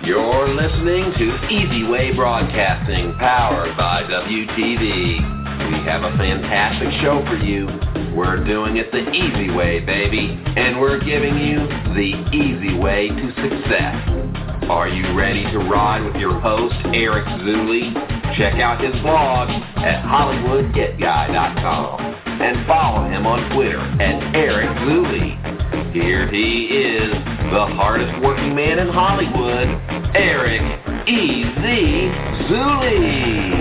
You're listening to Easy Way Broadcasting, powered by WTV. We have a fantastic show for you. We're doing it the easy way, baby, and we're giving you the easy way to success. Are you ready to ride with your host, Eric Zuley? Check out his blog at HollywoodGetGuy.com and follow him on Twitter at Eric Zuley. Here he is, the hardest working man in Hollywood, Eric Easy Zuley.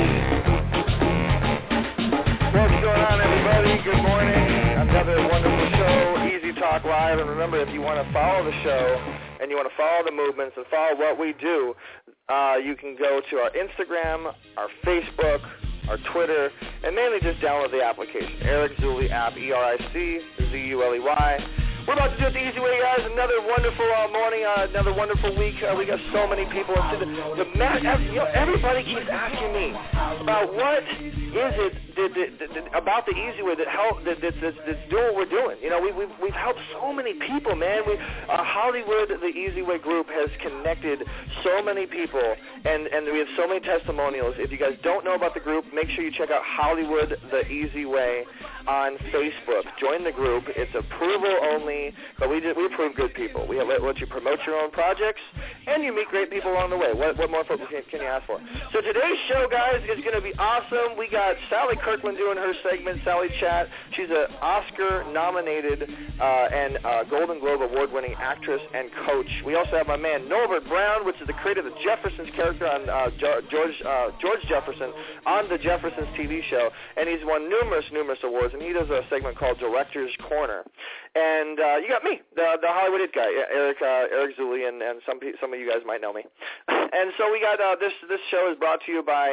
What's going on, everybody? Good morning. Another wonderful show, Easy Talk Live. And remember, if you want to follow the show and you want to follow the movements and follow what we do, you can go to our Instagram, our Facebook, our Twitter, and mainly just download the application. Eric Zuley app, ERICZULEY. We're about to do it the easy way, guys. Another wonderful morning, another wonderful week. We got so many people. Everybody keeps asking me about what is it about the easy way that's doing what we're doing. You know, we've helped so many people, man. Hollywood, the Easy Way group has connected so many people, and we have so many testimonials. If you guys don't know about the group, make sure you check out Hollywood, the Easy Way on Facebook. Join the group. It's approval only, but we approve good people. We let you promote your own projects, and you meet great people along the way. What more can you ask for? So today's show, guys, is going to be awesome. We got Sally Kirkland doing her segment, Sally Chat. She's an Oscar-nominated and Golden Globe award-winning actress and coach. We also have my man Norbert Brown, which is the creator of the Jeffersons character on George Jefferson on the Jeffersons TV show, and he's won numerous awards, and he does a segment called Director's Corner. And you got me, the Hollywood It guy, Eric Zuley, and some of you guys might know me. And so we got this show is brought to you by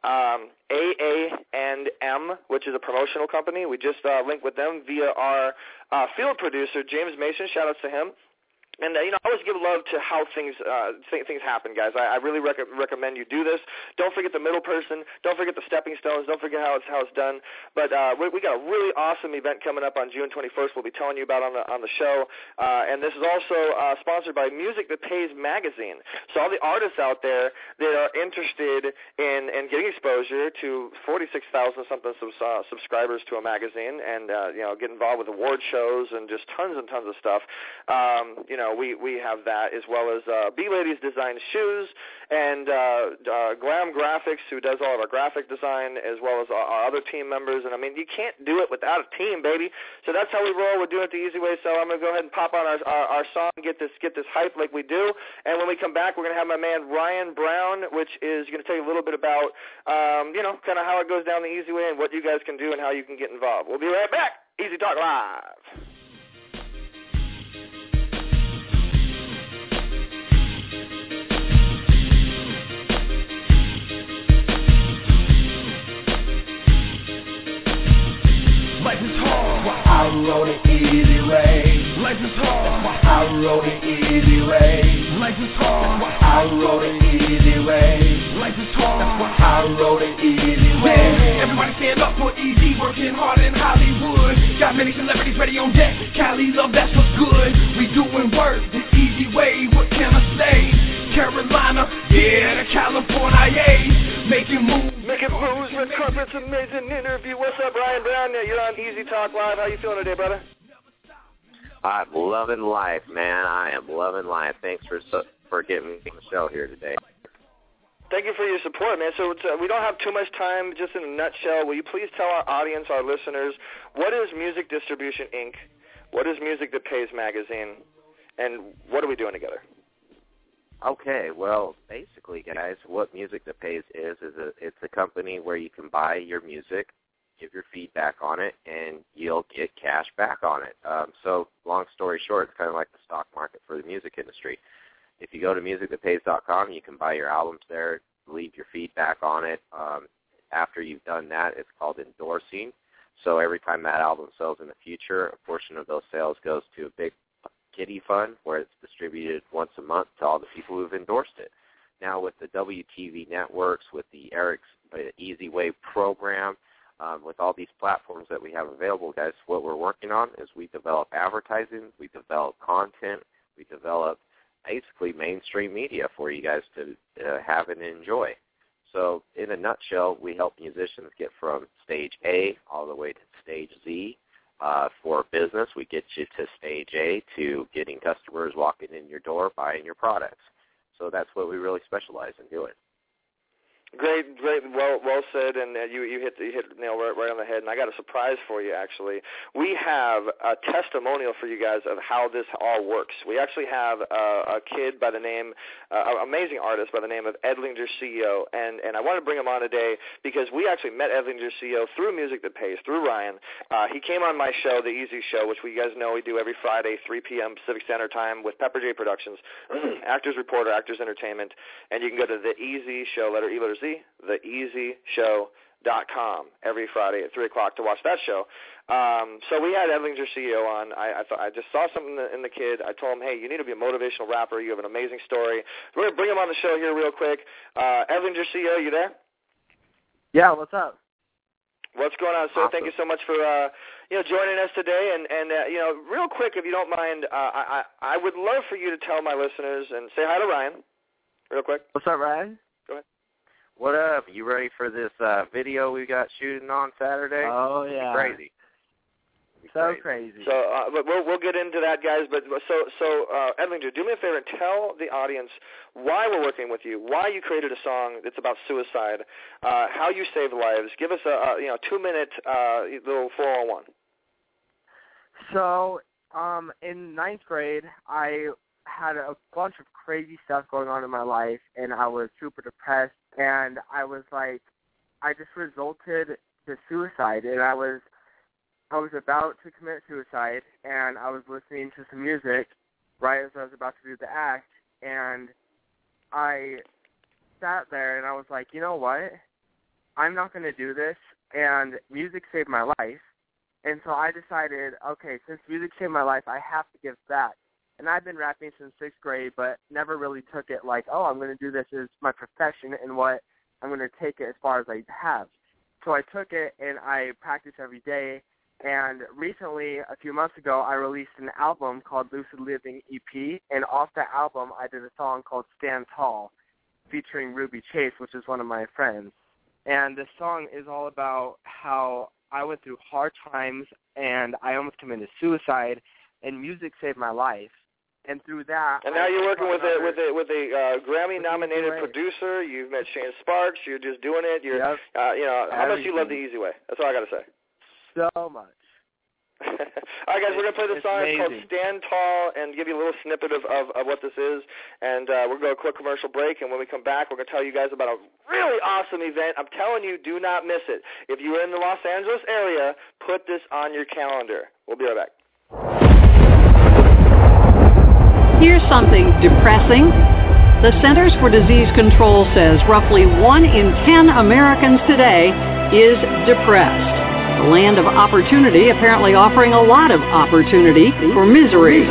AA&M, which is a promotional company. We just linked with them via our field producer, James Mason. Shout outs to him. And, I always give love to how things happen, guys. I really recommend you do this. Don't forget the middle person. Don't forget the stepping stones. Don't forget how it's done. But we got a really awesome event coming up on June 21st we'll be telling you about on the show. And this is also sponsored by Music That Pays magazine. So all the artists out there that are interested in getting exposure to 46,000-something subscribers to a magazine and, get involved with award shows and just tons and tons of stuff, we have that, as well as B-Ladies Design Shoes and Glam Graphics, who does all of our graphic design, as well as our other team members. And, you can't do it without a team, baby. So that's how we roll. We're doing it the easy way. So I'm going to go ahead and pop on our song, get this hype like we do. And when we come back, we're going to have my man Ryan Brown, which is going to tell you a little bit about, kind of how it goes down the easy way and what you guys can do and how you can get involved. We'll be right back. Easy Talk Live. Life is hard, why I wrote it easy way. Life is hard, why I wrote it easy way. Life is hard, why I wrote it easy way. Life is hard, that's why I wrote it easy way. Yeah, everybody stand up for easy, working hard in Hollywood. Got many celebrities ready on deck. Cali love, that's what's good. We doing work the easy way. What can I say? Carolina, yeah, to California, yeah. Making moves with Carpet's amazing interview. What's up, Ryan Brown? You're on Easy Talk Live. How you feeling today, brother? I'm loving life, man. I am loving life. Thanks for getting me on the show here today. Thank you for your support, man. So we don't have too much time. Just in a nutshell, will you please tell our audience, our listeners, what is Music Distribution, Inc.? What is Music That Pays magazine? And what are we doing together? Okay, well, basically, guys, what Music That Pays is it's a company where you can buy your music, give your feedback on it, and you'll get cash back on it. So long story short, it's kind of like the stock market for the music industry. If you go to musicthatpays.com, you can buy your albums there, leave your feedback on it. After you've done that, it's called endorsing. So every time that album sells in the future, a portion of those sales goes to a big kitty fund where it's distributed once a month to all the people who've endorsed it. Now with the WTV networks, with the Eric's Easy Way program, with all these platforms that we have available, guys, what we're working on is we develop advertising, we develop content, we develop basically mainstream media for you guys to have and enjoy. So in a nutshell, we help musicians get from stage A all the way to stage Z. For business, we get you to stage A to getting customers walking in your door, buying your products. So that's what we really specialize in doing. Great, well said, and you hit the nail right on the head. And I got a surprise for you, actually. We have a testimonial for you guys of how this all works. We actually have a kid by the name, an amazing artist by the name of Edlinger CEO, and I want to bring him on today because we actually met Edlinger CEO through Music That Pays, through Ryan. He came on my show, The Easy Show, which we guys know we do every Friday, 3 p.m. Pacific Standard Time with Pepper J Productions, Actors Reporter, Actors Entertainment, and you can go to The Easy Show, letter E, letter Z, theeasyshow.com every Friday at 3 o'clock to watch that show. So we had Edlinger CEO on. I just saw something in the kid. I told him, hey, you need to be a motivational rapper. You have an amazing story. We're going to bring him on the show here real quick. Edlinger CEO, you there? Yeah, what's up? What's going on, sir? Awesome. Thank you so much for joining us today. And real quick, if you don't mind, I would love for you to tell my listeners and say hi to Ryan real quick. What's up, Ryan? Go ahead. What up? You ready for this video we got shooting on Saturday? Oh, yeah. Crazy. So crazy. So we'll get into that, guys. But so Edlinger, do me a favor and tell the audience why we're working with you, why you created a song that's about suicide, how you save lives. Give us a 2-minute little 401. So in 9th grade, I had a bunch of crazy stuff going on in my life, and I was super depressed, and I was like, I just resulted to suicide, and I was about to commit suicide, and I was listening to some music right as I was about to do the act, and I sat there, and I was like, you know what? I'm not going to do this, and music saved my life, and so I decided, okay, since music saved my life, I have to give back. And I've been rapping since 6th grade, but never really took it like, oh, I'm going to do this as my profession and what I'm going to take it as far as I have. So I took it, and I practice every day. And recently, a few months ago, I released an album called Lucid Living EP, and off that album, I did a song called Stand Tall, featuring Ruby Chase, which is one of my friends. And this song is all about how I went through hard times, and I almost committed suicide, and music saved my life. And through that, and now you're working with a Grammy-nominated producer. You've met Shane Sparks. You're just doing it. You're, yep. How much you love The Easy Way? That's all I got to say. So much. All right, guys, we're going to play the song. It's called Stand Tall, and give you a little snippet of what this is. And we're going to go a quick commercial break, and when we come back, we're going to tell you guys about a really awesome event. I'm telling you, do not miss it. If you're in the Los Angeles area, put this on your calendar. We'll be right back. Here's something depressing. The Centers for Disease Control says roughly 1 in 10 Americans today is depressed. The land of opportunity apparently offering a lot of opportunity for misery.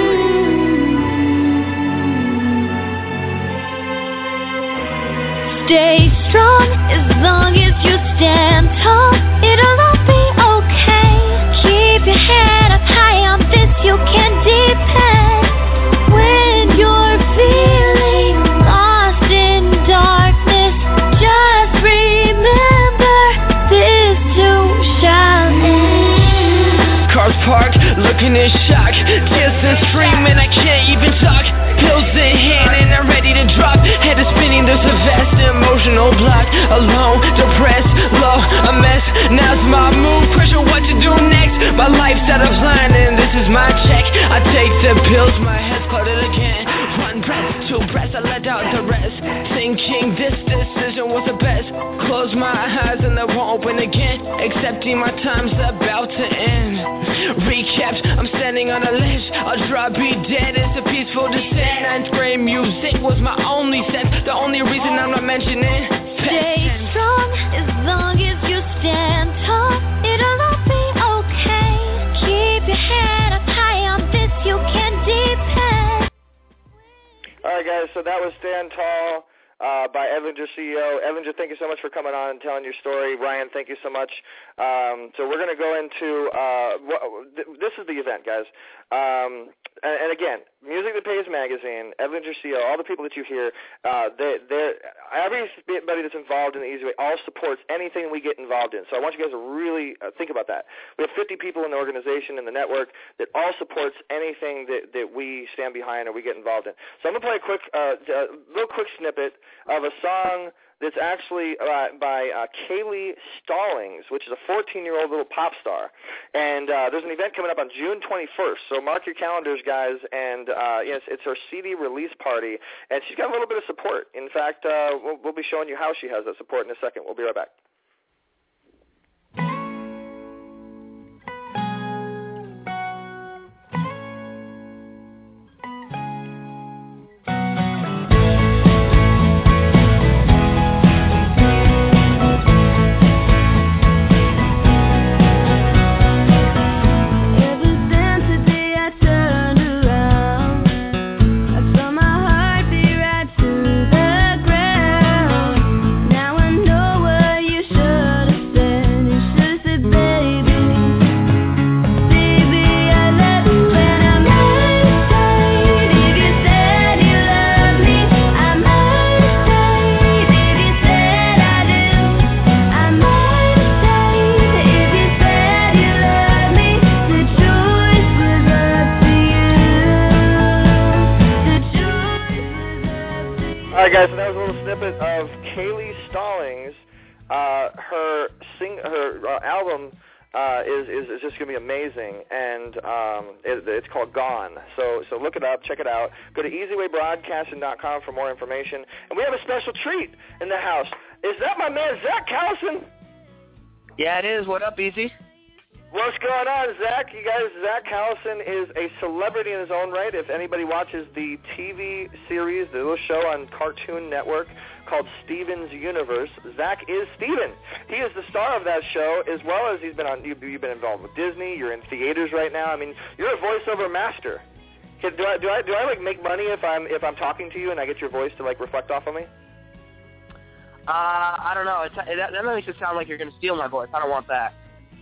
Stay strong as long as you stand tall. It'll all be okay. Keep your head up high, on this you can depend. When you're feeling lost in darkness, just remember this too shall end. Cars parked, looking in shock, distance screaming, I can't even talk. Pills in hand and I'm ready to drop. Head is spinning, there's a vast emotional block. Alone, depressed, low, a mess. Now's my move, pressure what to do next. My life's out of line and this is my check. I take the pills, my head's clouded again. 1 breath, 2 breaths, I let out the rest. Thinking this decision was the best. Close my eyes and they won't open again. Accepting my time's about to end. Recaps, I'm standing on a ledge. I'll drop, be dead, it's a peaceful descent. 9th grade music was my only sense. The only reason I'm not mentioning. Stay strong as long as you stand tall. It'll all be okay. Keep your head up high, on this you can depend. All right, guys, so that was Stand Tall. by Evinger CEO. Evinger, thank you so much for coming on and telling your story. Ryan, thank you so much. So we're going to go into this is the event, guys. And again, Music That Pays Magazine, Evinger CEO, all the people that you hear, everybody that's involved in the Easy Way all supports anything we get involved in. So I want you guys to really think about that. We have 50 people in the organization, in the network, that all supports anything that we stand behind or we get involved in. So I'm going to play a little quick snippet of a song that's actually by Kaylee Stallings, which is a 14-year-old little pop star. And there's an event coming up on June 21st, so mark your calendars, guys. And yes, it's her CD release party, and she's got a little bit of support. In fact, we'll be showing you how she has that support in a second. We'll be right back. All right, guys, so that was a little snippet of Kaylee Stallings. Her album is just going to be amazing, and it's called Gone. So look it up, check it out. Go to EasyWayBroadcasting.com for more information. And we have a special treat in the house. Is that my man, Zach Callison? Yeah, it is. What up, Easy? What's going on, Zach? You guys, Zach Callison is a celebrity in his own right. If anybody watches the TV series, the little show on Cartoon Network called Steven's Universe, Zach is Steven. He is the star of that show, as well as you've been involved with Disney. You're in theaters right now. I mean, you're a voiceover master. Do I like make money if I'm talking to you and I get your voice to like reflect off of me? I don't know. That makes it sound like you're going to steal my voice. I don't want that.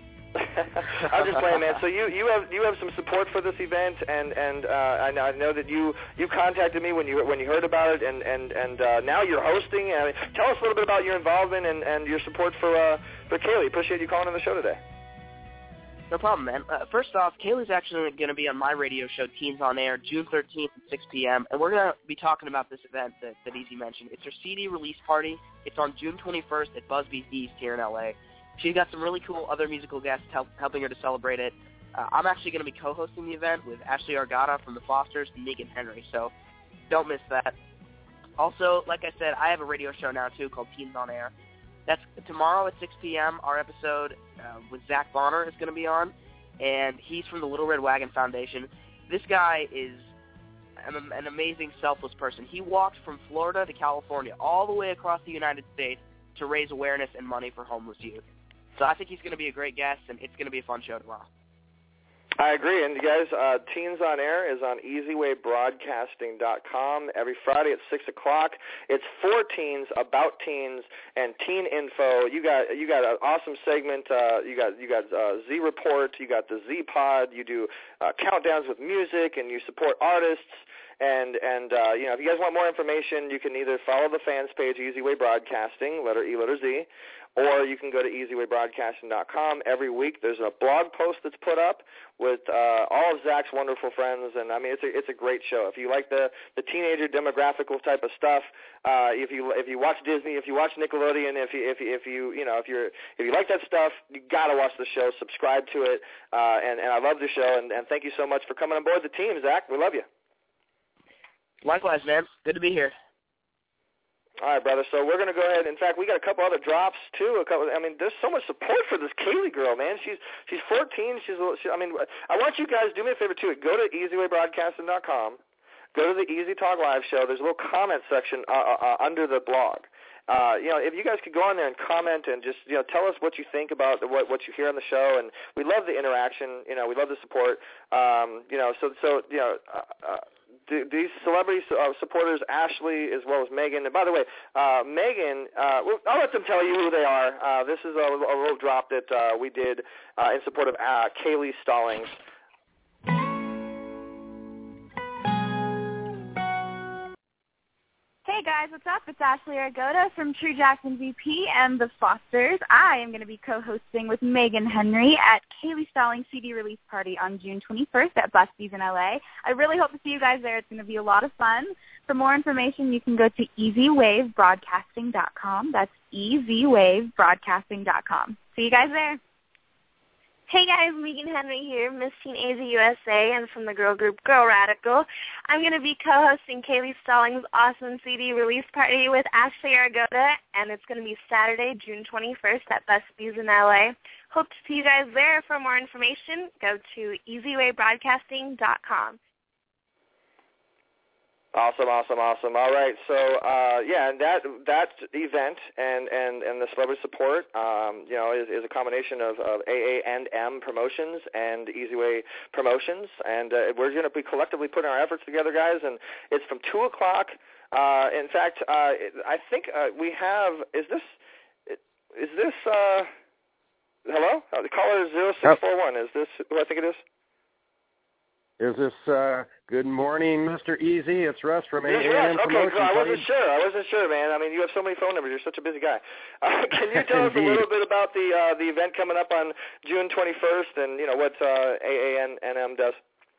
I'm just playing, man. So you have some support for this event, and I know that you contacted me when you heard about it, and now you're hosting. Tell us a little bit about your involvement and your support for Kaylee. Appreciate you calling on the show today. No problem, man. First off, Kaylee's actually going to be on my radio show, Teens on Air, June 13th at 6 p.m., and we're going to be talking about this event that Easy mentioned. It's her CD release party. It's on June 21st at Busby's East here in L.A. She's got some really cool other musical guests helping her to celebrate it. I'm actually going to be co-hosting the event with Ashley Argata from the Fosters and Megan Henry, so don't miss that. Also, like I said, I have a radio show now, too, called Teens on Air. That's tomorrow at 6 p.m. Our episode with Zach Bonner is going to be on, and he's from the Little Red Wagon Foundation. This guy is an amazing, selfless person. He walked from Florida to California, all the way across the United States, to raise awareness and money for homeless youth. So I think he's going to be a great guest, and it's going to be a fun show tomorrow. I agree. And, you guys, Teens on Air is on EasyWayBroadcasting.com every Friday at 6 o'clock. It's for teens, about teens, and teen info. You got an awesome segment. You got Z Report. You got the Z Pod. You do countdowns with music, and you support artists. And if you guys want more information, you can either follow the fans page, Easy Way Broadcasting, letter E, letter Z, or you can go to EasyWayBroadcasting.com. Every week there's a blog post that's put up with all of Zach's wonderful friends, and I mean it's a great show. If you like the teenager demographical type of stuff, if you watch Disney, if you watch Nickelodeon, if you like that stuff, you gotta watch the show. Subscribe to it, and I love the show, and thank you so much for coming on board the team, Zach. We love you. Likewise, man. Good to be here. All right, brother. So we're going to go ahead. In fact, we got a couple other drops too. There's so much support for this Kaylee girl, man. She's 14. I want you guys do me a favor too. Go to EasyWayBroadcasting.com. Go to the Easy Talk Live show. There's a little comment section under the blog. If you guys could go on there and comment and just tell us what you think about what you hear on the show, and we love the interaction. We love the support. these celebrity supporters, Ashley as well as Megan. And by the way, Megan, well, I'll let them tell you who they are. This is a little drop that we did in support of Kaylee Stallings. Hey guys, what's up? It's Ashley Argota from True Jackson VP and The Fosters. I am going to be co-hosting with Megan Henry at Kaylee Stallings' CD release party on June 21st at Busby's in LA. I really hope to see you guys there. It's going to be a lot of fun. For more information, you can go to EasyWaveBroadcasting.com. That's EasyWaveBroadcasting.com. See you guys there. Hey guys, Megan Henry here, Miss Teen AZ USA, and from the girl group Girl Radical. I'm going to be co-hosting Kaylee Stallings' awesome CD release party with Ashley Argota, and it's going to be Saturday, June 21st at Busby's in LA. Hope to see you guys there. For more information, go to EasyWayBroadcasting.com. Awesome. All right, so and that event and the celebrity support, is a combination of AA&M Promotions and Easyway Promotions, and we're going to be collectively putting our efforts together, guys. And it's from 2:00. In fact, I think we have. Is this? Hello? The caller is 0641. Is this who I think it is? Is this, good morning, Mr. Easy? It's Russ from AA&M Promotions. Okay, I wasn't sure, man. I mean, you have so many phone numbers. You're such a busy guy. Can you tell us a little bit about the event coming up on June 21st and, what AA&M does?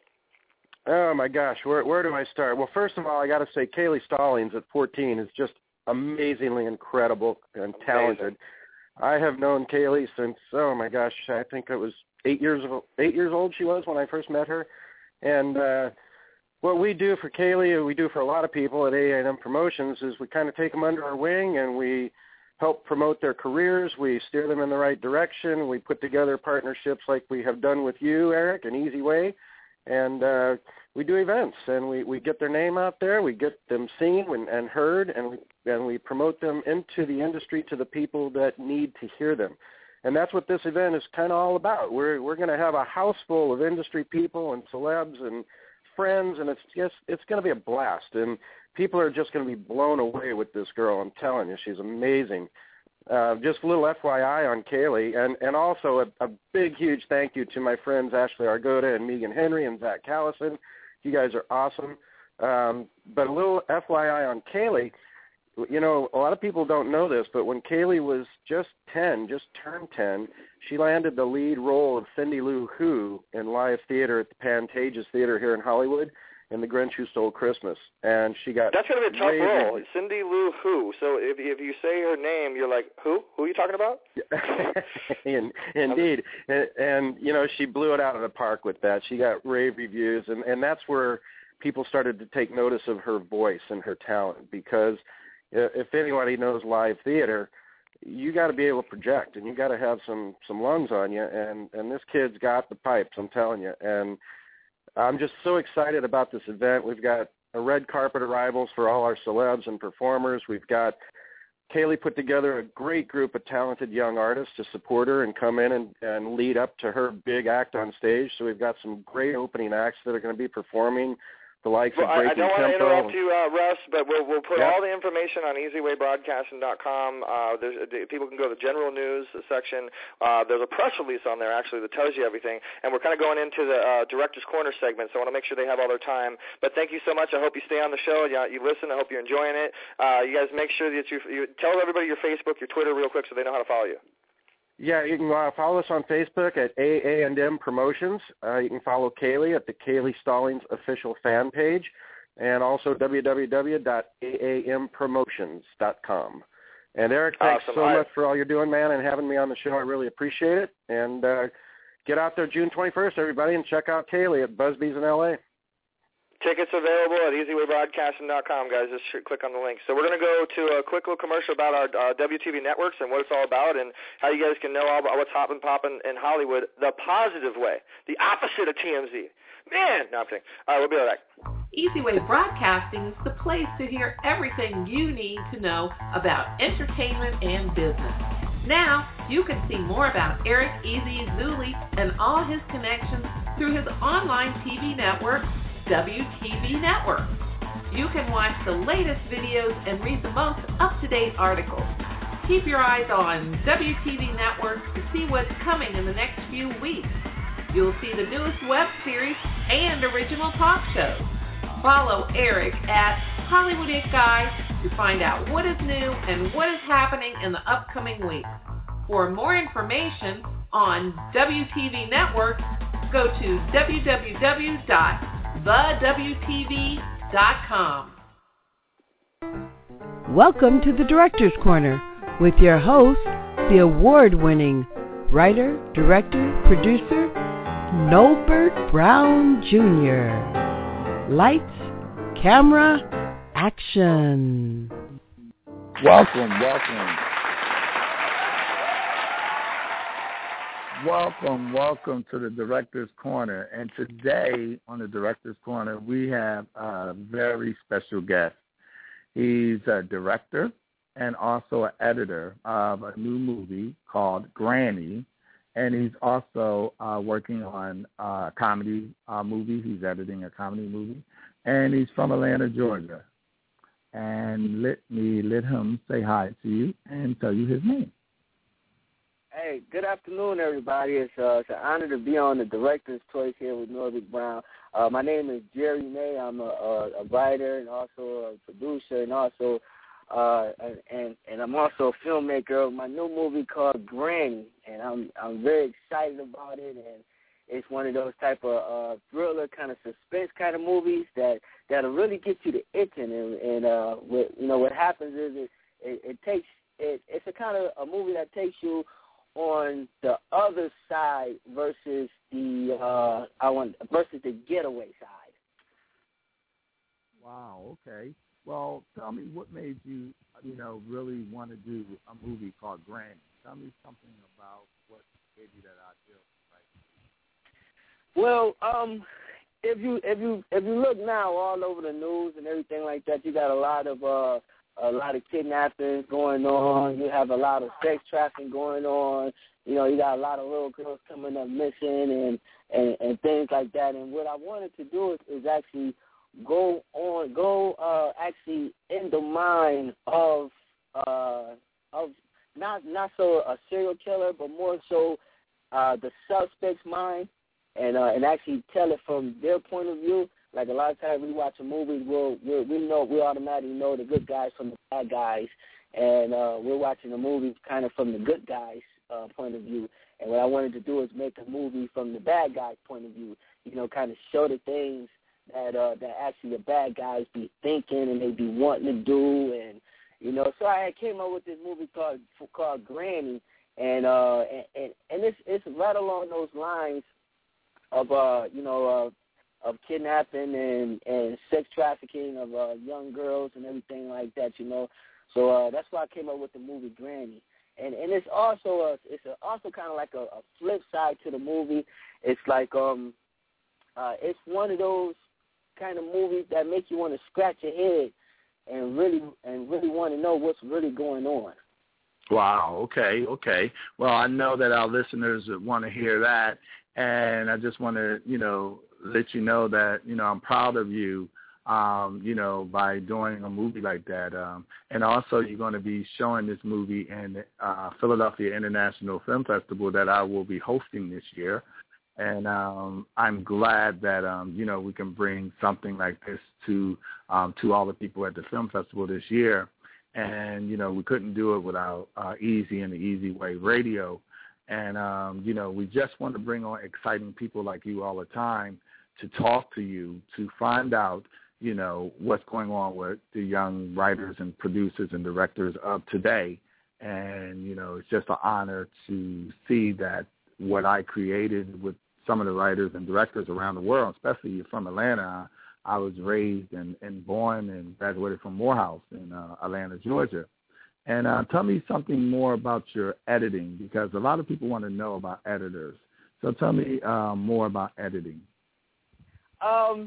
Oh, my gosh. Where do I start? Well, first of all, I got to say Kaylee Stallings at 14 is just amazingly incredible and talented. I have known Kaylee since, oh, my gosh, I think it was 8 years old she was when I first met her. And what we do for Kaylee, and we do for a lot of people at AA&M Promotions, is we kind of take them under our wing and we help promote their careers. We steer them in the right direction. We put together partnerships like we have done with you, Eric, and Easyway. And we do events, and we get their name out there. We get them seen and heard, and we promote them into the industry to the people that need to hear them. And that's what this event is kind of all about. We're going to have a house full of industry people and celebs and friends, and it's going to be a blast. And people are just going to be blown away with this girl. I'm telling you, she's amazing. Just a little FYI on Kaylee, and also a big, huge thank you to my friends Ashley Argota and Megan Henry and Zach Callison. You guys are awesome. But a little FYI on Kaylee. A lot of people don't know this, but when Kaylee was just turned 10, she landed the lead role of Cindy Lou Who in live theater at the Pantages Theater here in Hollywood in The Grinch Who Stole Christmas. And she got... That's going to be a tough role, Cindy Lou Who. So if you say her name, you're like, who? Who are you talking about? Indeed. And, she blew it out of the park with that. She got rave reviews, and that's where people started to take notice of her voice and her talent, because... if anybody knows live theater, you got to be able to project, and you got to have some lungs on you, and this kid's got the pipes, I'm telling you. And I'm just so excited about this event. We've got a red carpet arrivals for all our celebs and performers. We've got Kaylee put together a great group of talented young artists to support her and come in and lead up to her big act on stage. So we've got some great opening acts that are going to be performing. The likes of Breaking Tempo. I don't want to interrupt you, Russ, but we'll put all the information on EasyWayBroadcasting.com. People can go to the general news section. There's a press release on there, actually, that tells you everything. And we're kind of going into the Director's Corner segment, so I want to make sure they have all their time. But thank you so much. I hope you stay on the show. You listen. I hope you're enjoying it. You guys make sure that you tell everybody your Facebook, your Twitter real quick so they know how to follow you. Yeah, you can follow us on Facebook at AA&M Promotions. You can follow Kaylee at the Kaylee Stallings official fan page, and also www.aampromotions.com. And Eric, thanks so much for all you're doing, man, and having me on the show. I really appreciate it. And get out there June 21st, everybody, and check out Kaylee at Busby's in L.A. Tickets available at EasyWayBroadcasting.com, guys. Just click on the link. So we're going to go to a quick little commercial about our WTV networks and what it's all about and how you guys can know all about what's hot and popping in Hollywood the positive way, the opposite of TMZ. Man, no, I'm kidding. All right, we'll be right back. Easyway Broadcasting is the place to hear everything you need to know about entertainment and business. Now, you can see more about Eric Easy Zuli and all his connections through his online TV network, WTV Network. You can watch the latest videos and read the most up-to-date articles. Keep your eyes on WTV Network to see what's coming in the next few weeks. You'll see the newest web series and original talk shows. Follow Eric at Hollywood It Guy to find out what is new and what is happening in the upcoming week. For more information on WTV Network, go to www.thewtv.com. Welcome to the Director's Corner with your host, the award-winning writer, director, producer, Norbert Brown Jr. Lights, camera, action. Welcome to the Director's Corner. And today on the Director's Corner, we have a very special guest. He's a director and also an editor of a new movie called Granny. And he's also working on a comedy movie. He's editing a comedy movie. And he's from Atlanta, Georgia. And let him say hi to you and tell you his name. Hey, good afternoon, everybody. It's an honor to be on the Director's Choice here with Norbert Brown. My name is Jerry May. I'm a writer and also a producer and also and I'm also a filmmaker of my new movie called Granny, and I'm very excited about it. And it's one of those type of thriller kind of suspense kind of movies that'll really get you to itching. And what happens is it's a kind of a movie that takes you on the other side versus the getaway side. Wow. Okay. Well, tell me what made you, really want to do a movie called Granny. Tell me something about what gave you that idea. Well, if you look now all over the news and everything like that, you got a lot of kidnappings going on. You have a lot of sex trafficking going on. You got a lot of little girls coming up missing and things like that. And what I wanted to do is actually go actually in the mind of not so a serial killer, but more so the suspect's mind, and actually tell it from their point of view. Like a lot of times we watch a movie, we automatically know the good guys from the bad guys, and we're watching a movie kind of from the good guys' point of view. And what I wanted to do is make a movie from the bad guys' point of view. Kind of show the things that actually the bad guys be thinking and they be wanting to do, and so I came up with this movie called Granny, and it's right along those lines of of kidnapping and sex trafficking of young girls and everything like that, So that's why I came up with the movie Granny. And it's also kind of like a flip side to the movie. It's like it's one of those kind of movies that make you want to scratch your head and really want to know what's really going on. Wow. Okay. Well, I know that our listeners want to hear that, and I just want to, let you know that, I'm proud of you, by doing a movie like that. And also you're going to be showing this movie in Philadelphia International Film Festival that I will be hosting this year. And I'm glad that, we can bring something like this to all the people at the film festival this year. And, we couldn't do it without Easy and the Easy Way Radio. And, we just want to bring on exciting people like you all the time to talk to you, to find out, what's going on with the young writers and producers and directors of today. And, it's just an honor to see that what I created with some of the writers and directors around the world, especially from Atlanta. I was raised and born and graduated from Morehouse in Atlanta, Georgia. And tell me something more about your editing, because a lot of people want to know about editors. So tell me more about editing. And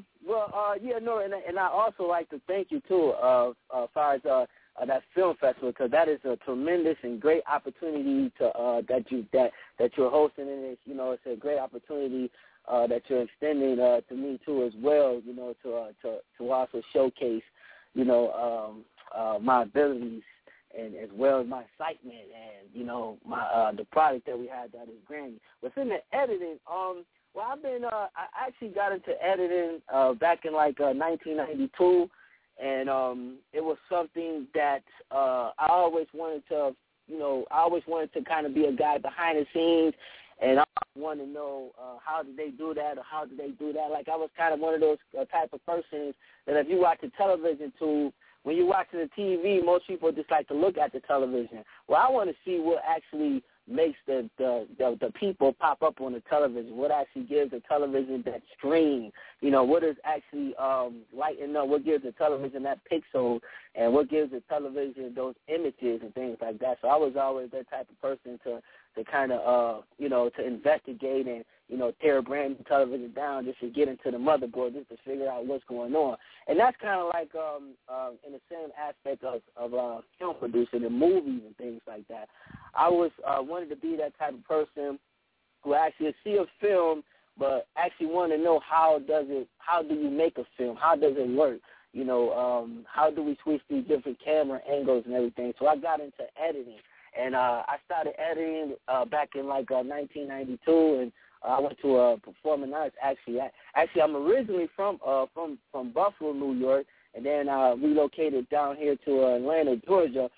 I also like to thank you too, as far as that film festival, because that is a tremendous and great opportunity to that you're hosting, and it's a great opportunity that you're extending to me too as well. You know, to also showcase, you know, my abilities and as well as my excitement and, you know, my the product that we had that is Grammy. Within the editing, well, I've been I actually got into editing back in like 1992, and it was something that I always wanted to, you know, I always wanted to kind of be a guy behind the scenes, and I want to know how did they do that or how did they do that. Like I was kind of one of those type of persons that if you watch the television tube, when you're watching the TV, most people just like to look at the television. Well, I want to see what actually makes the people pop up on the television, what actually gives the television that screen, you know, what is actually lighting up, what gives the television that pixel, and what gives the television those images and things like that. So I was always that type of person to kind of, you know, to investigate and, you know, tear a brand new television down just to get into the motherboard, just to figure out what's going on. And that's kind of like in the same aspect of film producing and movies and things like that. I was wanted to be that type of person who actually see a film but actually want to know how do you make a film? How does it work? You know, how do we switch these different camera angles and everything? So I got into editing. And I started editing back in like 1992, and I went to performing arts. Actually, I'm originally from Buffalo, New York, and then relocated down here to Atlanta, Georgia,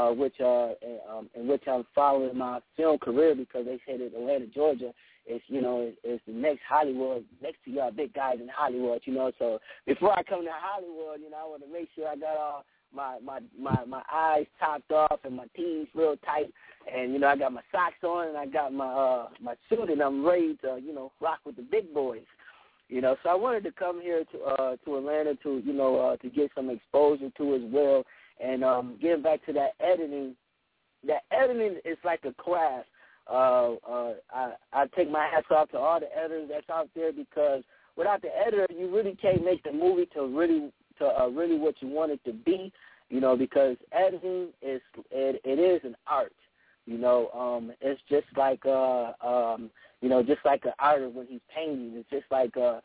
in which I'm following my film career because they say that Atlanta, Georgia is, you know, is the next Hollywood, next to y'all big guys in Hollywood, you know. So before I come to Hollywood, you know, I want to make sure I got all my eyes topped off and my tees real tight, and you know I got my socks on and I got my suit and I'm ready to, you know, rock with the big boys, you know. So I wanted to come here to Atlanta to, you know, to get some exposure to as well, and getting back to that editing. That editing is like a craft. I take my hats off to all the editors that's out there, because without the editor, you really can't make the movie to really what you want it to be, you know, because editing is an art, you know. It's just like you know, just like an artist when he's painting. It's just like a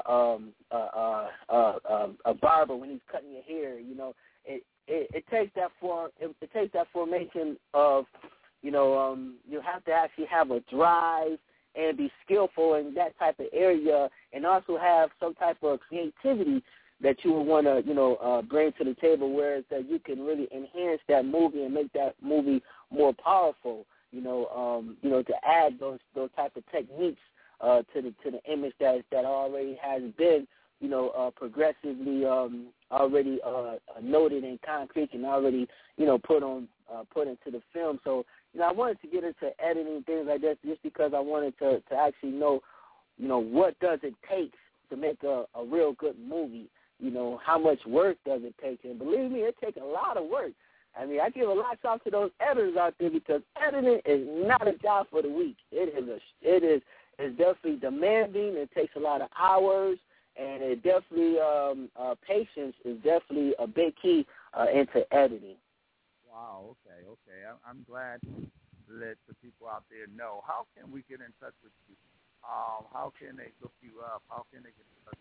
barber when he's cutting your hair, you know. It takes that formation of, you know, you have to actually have a drive and be skillful in that type of area, and also have some type of creativity that you would want to, you know, bring to the table, whereas that you can really enhance that movie and make that movie more powerful, you know, to add those type of techniques to the image that already has been, you know, progressively already noted in concrete and already, you know, put into the film. So, you know, I wanted to get into editing, things like that, just because I wanted to actually know, you know, what does it take to make a real good movie. You know, how much work does it take? And believe me, it takes a lot of work. I mean, I give a lot off to those editors out there, because editing is not a job for the weak. It's definitely demanding. It takes a lot of hours, and it definitely patience is definitely a big key into editing. Wow. Okay. I'm glad to let the people out there know. How can we get in touch with you? How can they look you up? How can they get in touch with you?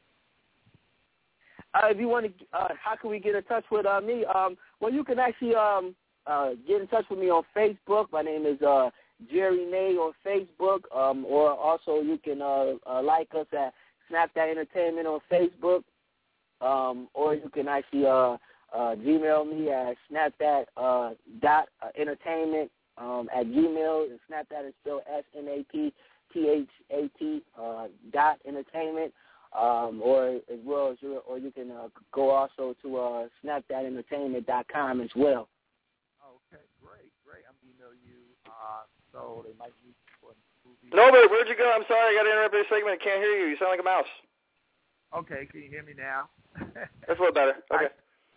If you want to, how can we get in touch with me? Well, you can actually get in touch with me on Facebook. My name is Jerry Nay on Facebook, or also you can like us at Snap That Entertainment on Facebook, or you can actually Gmail me at snapthat.entertainment at Gmail. And Snapthat is spelled SNAPTHAT .entertainment. Or as well as you can go also to snapthatentertainment.com as well. Okay, great. I'm going to email you, so they might use you for the movie. Norbert, where'd you go? I'm sorry, I got to interrupt this segment. I can't hear you. You sound like a mouse. Okay, can you hear me now? That's a little better. Okay.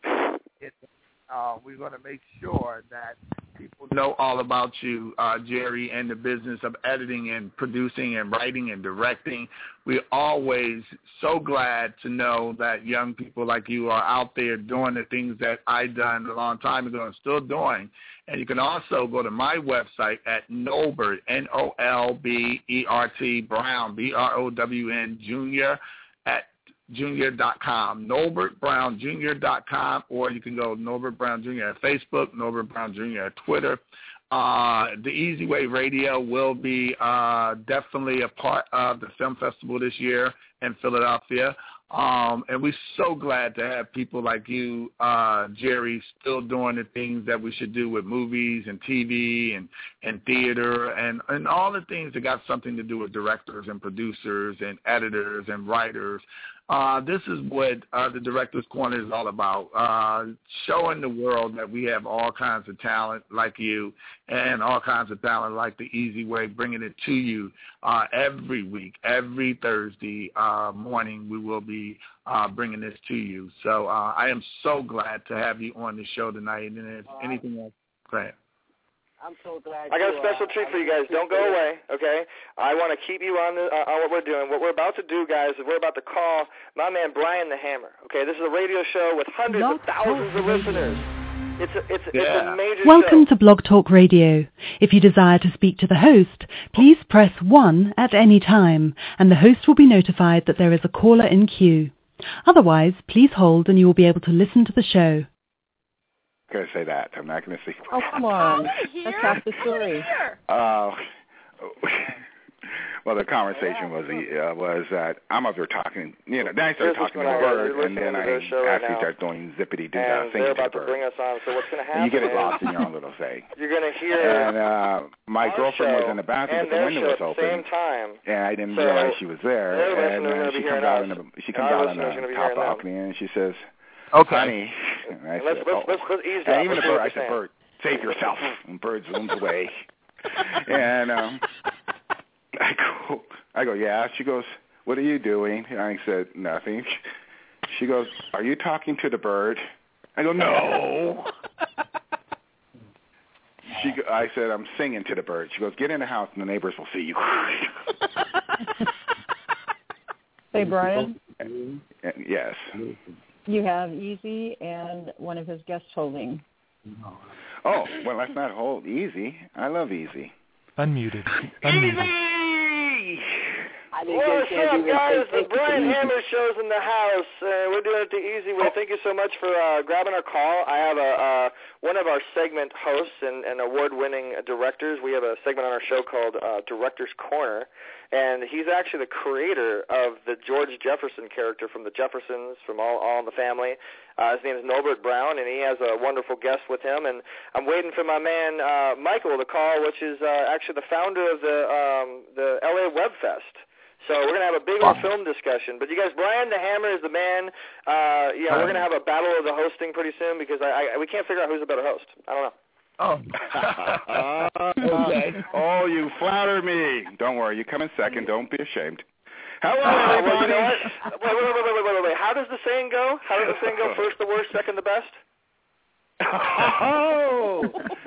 We're going to make sure that people know all about you, Jerry, and the business of editing and producing and writing and directing. We're always so glad to know that young people like you are out there doing the things that I done a long time ago and still doing. And you can also go to my website at Nolbert, Nolbert Brown, BROWN Jr. at junior.com, NolbertBrownJr.com, or you can go Norbert Brown Jr. at Facebook, Norbert Brown Jr. at Twitter. The Easy Way Radio will be definitely a part of the film festival this year in Philadelphia. And we're so glad to have people like you, Jerry, still doing the things that we should do with movies and TV and theater and all the things that got something to do with directors and producers and editors and writers. This is what the Director's Corner is all about, showing the world that we have all kinds of talent like you and all kinds of talent like The Easy Way, bringing it to you every week, every Thursday morning. We will be bringing this to you. So I am so glad to have you on the show tonight. And if anything else, go ahead. I'm so glad. I got a special treat for you guys. Don't go away, okay? I want to keep you on what we're doing. What we're about to do, guys, is we're about to call my man Brian the Hammer. Okay, this is a radio show with hundreds of thousands of listeners. It's a major Welcome show. to Blog Talk Radio. If you desire to speak to the host, please press 1 at any time, and the host will be notified that there is a caller in queue. Otherwise, please hold and you will be able to listen to the show. I'm going to say that. I'm not going to say. Oh, come on. That's half the story. Well, the conversation was that I'm up there talking. Then I started talking to the bird, and then I actually start doing zippity doo dah singing they're about to the to bring bird. us on. So what's going to happen? And you get lost in your own little thing. You're going to hear. And my girlfriend was in the bathroom, but the window was open. Same time. And I didn't realize she was there. And she comes out on the top balcony, and she says, "Okay, honey." And I said, let's ease and even the bird, I said, "Bird, save yourself." And bird zooms away. And I go, yeah. She goes, what are you doing? And I said, nothing. She goes, are you talking to the bird? I go, no. I said, I'm singing to the bird. She goes, get in the house and the neighbors will see you. Hey, Brian. Yes. You have Easy and one of his guests holding. Oh, well, let's not hold Easy. I love Easy. Unmuted. What's up, guys? The Brian Hammer Show's in the house. We're doing it the easy way. Thank you so much for grabbing our call. I have one of our segment hosts and award-winning directors. We have a segment on our show called Director's Corner, and he's actually the creator of the George Jefferson character from The Jeffersons, from All in the Family. His name is Norbert Brown, and he has a wonderful guest with him. And I'm waiting for my man Michael to call, which is actually the founder of the LA Web Fest. So we're going to have a big old film discussion. But you guys, Brian the Hammer is the man. We're going to have a battle of the hosting pretty soon because we can't figure out who's a better host. I don't know. Oh. Okay. Oh, you flatter me. Don't worry. You come in second. Don't be ashamed. Hello, everybody. You know what? Wait. How does the saying go? First the worst, second the best? Oh.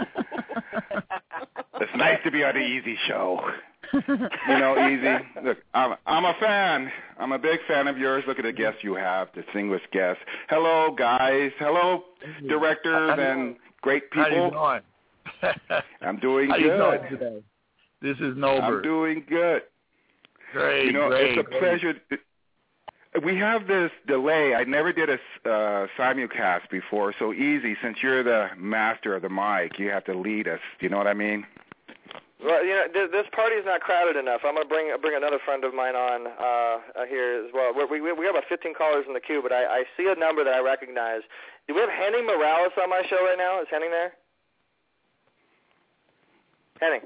It's nice to be on the Easy Show. You know, Easy. Look, I'm a fan. I'm a big fan of yours. Look at the guests you have, distinguished guests. Hello, guys. Hello, directors and great people. How you doing? I'm doing How good. You doing today? This is Norbert. I'm doing good. Great, it's a pleasure. We have this delay. I never did a simulcast before, so Easy, since you're the master of the mic, you have to lead us. Do you know what I mean? Well, you know, this party is not crowded enough. I'm going to bring another friend of mine on here as well. We have about 15 callers in the queue, but I see a number that I recognize. Do we have Henning Morales on my show right now? Is Henning there? Henning.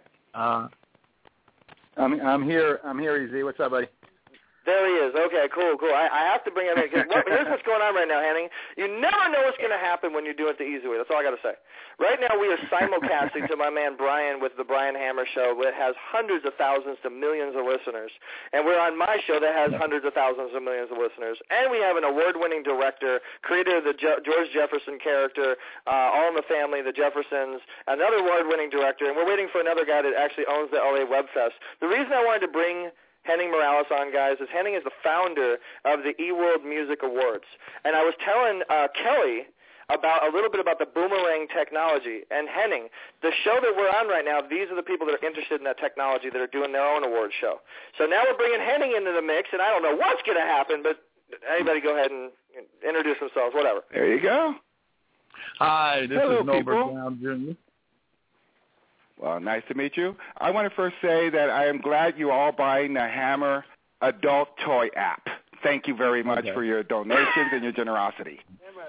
I'm here, Easy. What's up, buddy? There he is. Okay, cool. I have to bring him in. Here's what's going on right now, Henning. You never know what's going to happen when you do it the easy way. That's all I got to say. Right now we are simulcasting to my man Brian with the Brian Hammer Show. It has hundreds of thousands to millions of listeners. And we're on my show that has hundreds of thousands to millions of listeners. And we have an award-winning director, creator of the George Jefferson character, All in the Family, The Jeffersons, another award-winning director. And we're waiting for another guy that actually owns the LA Web Fest. The reason I wanted to bring Henning Morales on, guys, is Henning is the founder of the eWorld Music Awards. And I was telling Kelly about a little bit about the boomerang technology. And Henning, the show that we're on right now, these are the people that are interested in that technology that are doing their own award show. So now we're bringing Henning into the mix, and I don't know what's going to happen, but anybody go ahead and introduce themselves, whatever. There you go. Hi, this Hello, is Norbert people. Brown Jr. Well, nice to meet you. I want to first say that I am glad you're all buying the Hammer Adult Toy app. Thank you very much for your donations and your generosity.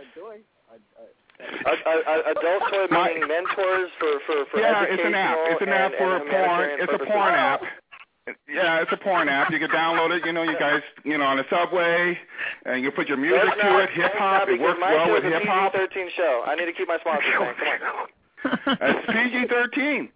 Adult Toy meaning mentors for yeah, educational it's an app. It's an app for porn. It's a porn app. Yeah, it's a porn app. You can download it. You know, you guys, on the subway, and you put your music to it, hip hop. It works well with hip hop. It's a PG-13 show. I need to keep my sponsors saying, come on. It's PG-13.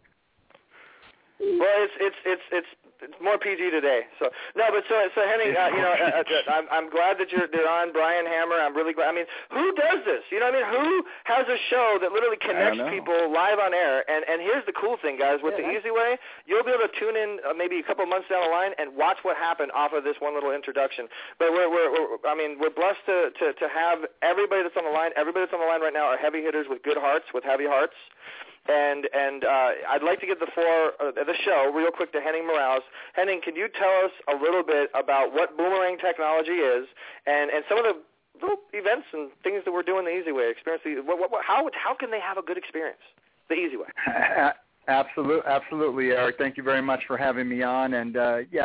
Well, it's more PG today. So no, but so Henning, I'm glad that you're on Brian Hammer. I'm really glad. I mean, who does this? You know what I mean? Who has a show that literally connects people live on air? And here's the cool thing, guys. With the Easy Way, you'll be able to tune in maybe a couple of months down the line and watch what happened off of this one little introduction. But we're blessed to have everybody that's on the line. Everybody that's on the line right now are heavy hitters with good hearts, with heavy hearts. And I'd like to give the floor, the show, real quick to Henning Morales. Henning, can you tell us a little bit about what boomerang technology is and some of the little events and things that we're doing the Easy Way? How can they have a good experience the Easy Way? Absolutely, Eric. Thank you very much for having me on. And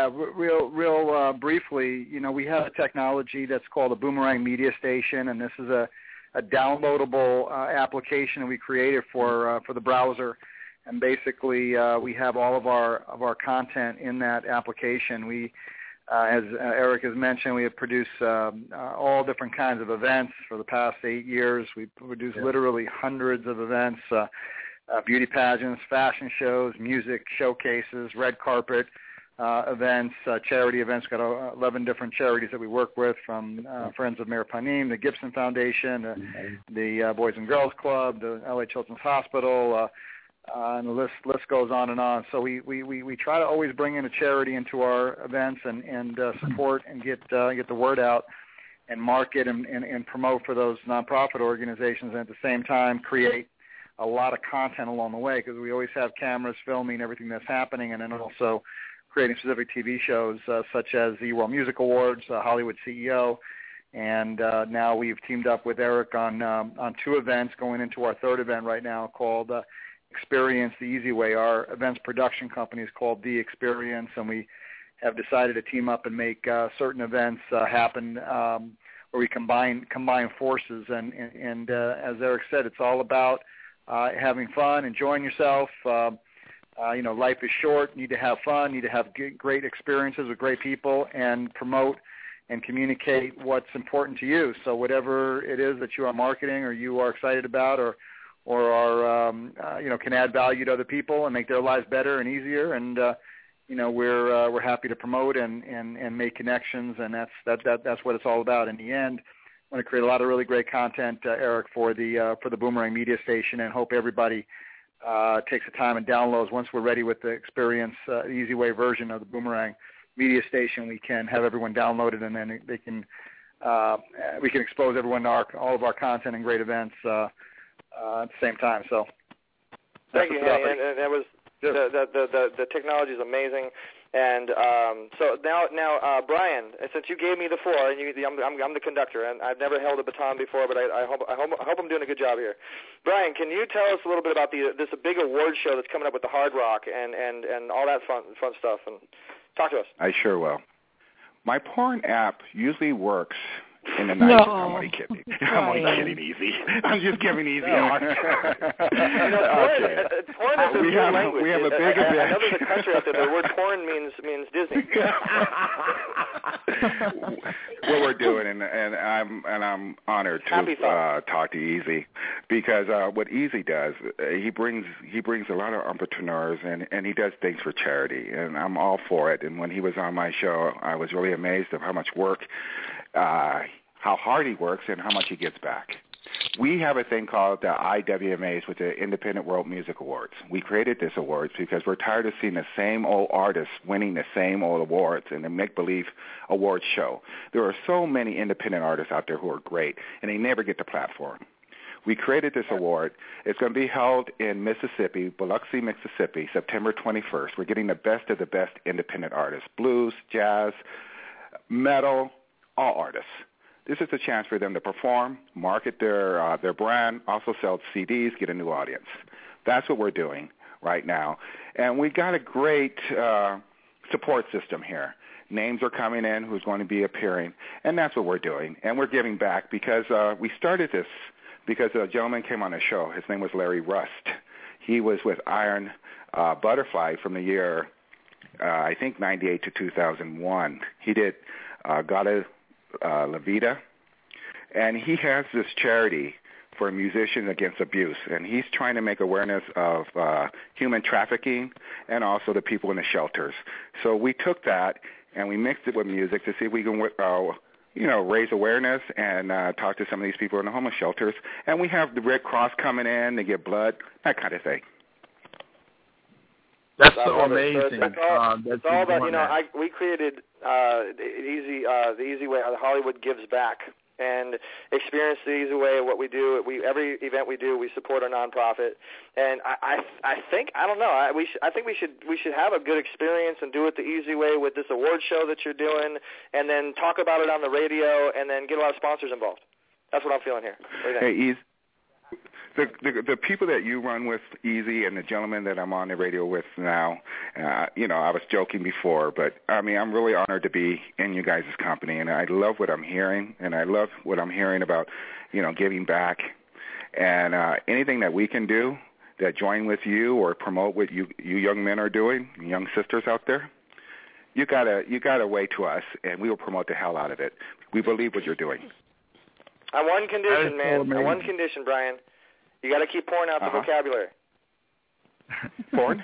real briefly, we have a technology that's called a Boomerang Media Station, and this is a downloadable application that we created for the browser, and basically we have all of our content in that application. We, as Eric has mentioned, we have produced all different kinds of events for the past 8 years. We produced literally hundreds of events, beauty pageants, fashion shows, music showcases, red carpet events, charity events. Got 11 different charities that we work with, from Friends of Mayor Panim, the Gibson Foundation, the Boys and Girls Club, the LA Children's Hospital, and the list goes on and on. So we try to always bring in a charity into our events and support and get the word out and market and promote for those nonprofit organizations, and at the same time create a lot of content along the way, because we always have cameras filming everything that's happening, and then also creating specific TV shows such as the World Music Awards, Hollywood CEO, and now we've teamed up with Eric on 2 events, going into our 3rd event right now called Experience the Easy Way. Our events production company is called The Experience, and we have decided to team up and make certain events happen where we combine forces. And as Eric said, it's all about having fun, enjoying yourself. Life is short. You need to have fun. You need to have great experiences with great people, and promote and communicate what's important to you. So whatever it is that you are marketing or you are excited about, or are can add value to other people and make their lives better and easier. And we're happy to promote and make connections, and that's what it's all about. In the end, I want to create a lot of really great content, Eric, for the Boomerang Media Station, and hope everybody takes the time and downloads. Once we're ready with the Experience Easy Way version of the Boomerang Media Station, we can have everyone download it, and then we can expose everyone to all of our content and great events at the same time. So thank you, Henry. And that was the technology is amazing. And so now, Brian, since you gave me the floor, and I'm the conductor, and I've never held a baton before, but I hope I'm doing a good job here. Brian, can you tell us a little bit about this big award show that's coming up with the Hard Rock and all that fun stuff? And talk to us. I sure will. My porn app usually works in the night. I'm only kidding. I'm only kidding, Easy. I'm just giving Easy a hard time. Porn is a we have a big event. I know there's a country out there. The word porn means Disney. What we're doing, and I'm honored to talk to Easy, because what Easy does, he brings a lot of entrepreneurs, and he does things for charity, and I'm all for it. And when he was on my show, I was really amazed of how much work, how hard he works, and how much he gets back. We have a thing called the IWMAs, with the Independent World Music Awards. We created this awards because we're tired of seeing the same old artists winning the same old awards in the make-believe awards show. There are so many independent artists out there who are great, and they never get the platform. We created this award. It's going to be held in Mississippi, Biloxi, Mississippi, September 21st. We're getting the best of the best independent artists, blues, jazz, metal, all artists. This is a chance for them to perform, market their brand, also sell CDs, get a new audience. That's what we're doing right now. And we got a great support system here. Names are coming in who's going to be appearing, and that's what we're doing. And we're giving back because we started this because a gentleman came on the show. His name was Larry Rust. He was with Iron Butterfly from the year, I think, 98 to 2001. He did Gata La Vida, and he has this charity for musicians against abuse, and he's trying to make awareness of human trafficking and also the people in the shelters. So we took that and we mixed it with music to see if we can, raise awareness and talk to some of these people in the homeless shelters. And we have the Red Cross coming in to get blood, that kind of thing. That's so amazing. It's all about, we created the Easy Way, the Hollywood Gives Back, and experience the easy way of what we do. Every event we do, we support our nonprofit, and I think we should have a good experience and do it the easy way with this award show that you're doing, and then talk about it on the radio, and then get a lot of sponsors involved. That's what I'm feeling here. Hey, Easy. The people that you run with, Easy, and the gentleman that I'm on the radio with now, I was joking before, but, I'm really honored to be in you guys' company, and I love what I'm hearing, and I love what I'm hearing about, giving back, and anything that we can do that join with you or promote what you young men are doing, young sisters out there, you gotta wait to us, and we will promote the hell out of it. We believe what you're doing. On one condition, man. On one condition, Brian. You got to keep pouring out the vocabulary. Porn?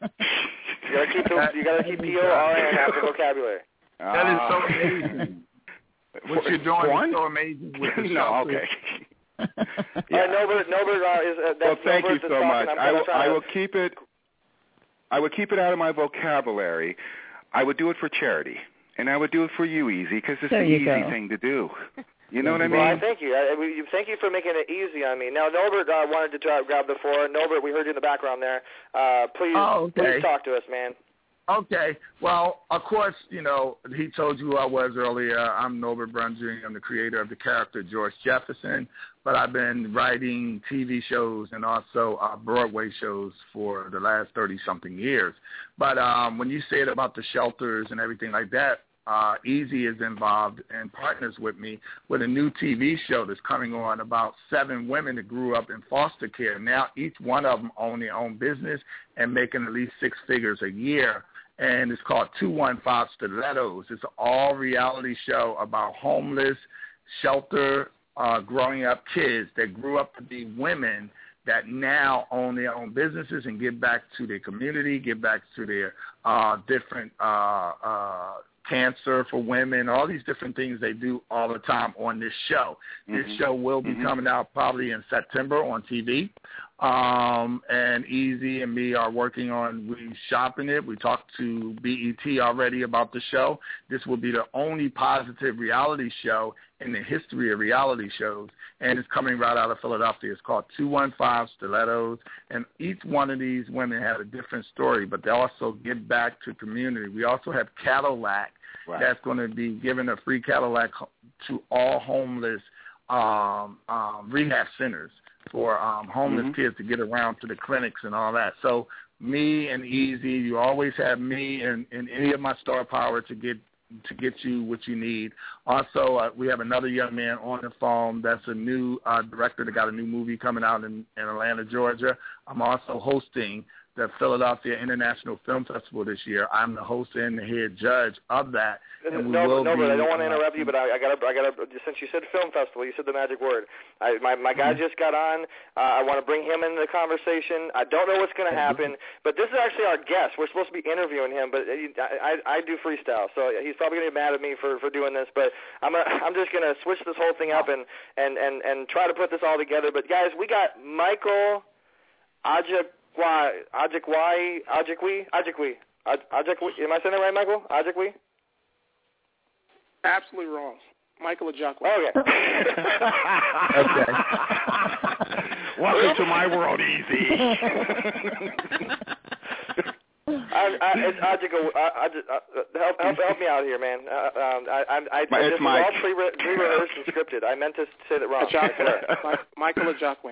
You got to keep PORN out the vocabulary. That is so amazing. What you're doing is so amazing with the No, okay. Yeah. Norbert is. Well, thank you so much. I will keep it. I would keep it out of my vocabulary. I would do it for charity, and I would do it for you, Easy, because it's the easy thing to do. You know what I mean? Well, thank you. Thank you for making it easy on me. Now, Norbert wanted to grab the floor. Norbert, we heard you in the background there. Please talk to us, man. Okay. Well, of course, he told you who I was earlier. I'm Norbert Brown Jr. I'm the creator of the character George Jefferson, but I've been writing TV shows and also Broadway shows for the last 30-something years. But when you said about the shelters and everything like that, Easy is involved and partners with me with a new TV show that's coming on about 7 women that grew up in foster care. Now each one of them own their own business and making at least 6 figures a year. And it's called 215 Stilettos. It's an all-reality show about homeless, shelter, growing up kids that grew up to be women that now own their own businesses and give back to their community, give back to their different cancer for women, all these different things they do all the time on this show. This show will be coming out probably in September on TV. And Easy and me are working on shopping it. We talked to BET already about the show. This will be the only positive reality show in the history of reality shows, and it's coming right out of Philadelphia. It's called 215 Stilettos, and each one of these women have a different story, but they also give back to community. We also have Cadillac that's going to be giving a free Cadillac to all homeless rehab centers for homeless kids to get around to the clinics and all that. So me and Easy, you always have me and any of my star power to get you what you need. Also, we have another young man on the phone that's a new director that got a new movie coming out in Atlanta, Georgia. I'm also hosting the Philadelphia International Film Festival this year. I'm the host and the head judge of that. And we will be, I don't want to interrupt you, but I gotta. Since you said film festival, you said the magic word. My guy just got on. I want to bring him into the conversation. I don't know what's going to happen, but this is actually our guest. We're supposed to be interviewing him, but I do freestyle, so he's probably going to be mad at me for doing this. But I'm just going to switch this whole thing up and try to put this all together. But guys, we got Michael Ajikwi. Am I saying that right, Michael? Ajikwi? Absolutely wrong. Michael Ajikwi. Okay. Okay. Welcome to my world, Easy. Help me out here, man. This is all pre-rehearsed and scripted. I meant to say that wrong. Michael Ajokwe.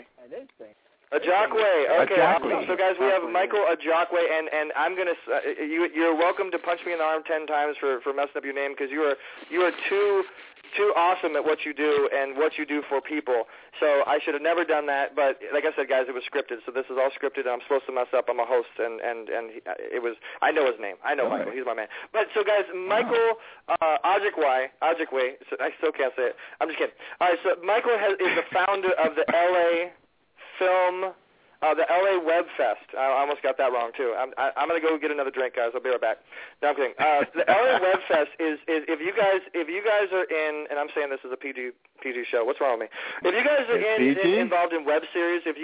Ajokwe. Okay. So guys, we have Michael Ajokwe, and I'm gonna. You're welcome to punch me in the arm 10 times for messing up your name, because you are too awesome at what you do and what you do for people. So I should have never done that. But like I said, guys, it was scripted. So this is all scripted, and I'm supposed to mess up. I'm a host, and it was. I know his name. I know Michael. He's my man. But so guys, Michael Ajokwe. So I still can't say it. I'm just kidding. All right. So Michael is the founder of the LA Film. The LA Web Fest. I almost got that wrong too. I'm gonna go get another drink, guys. I'll be right back. No, I'm kidding. The LA Web Fest is if you guys are in, and I'm saying this is a PG show. What's wrong with me? If you guys are involved in web series, this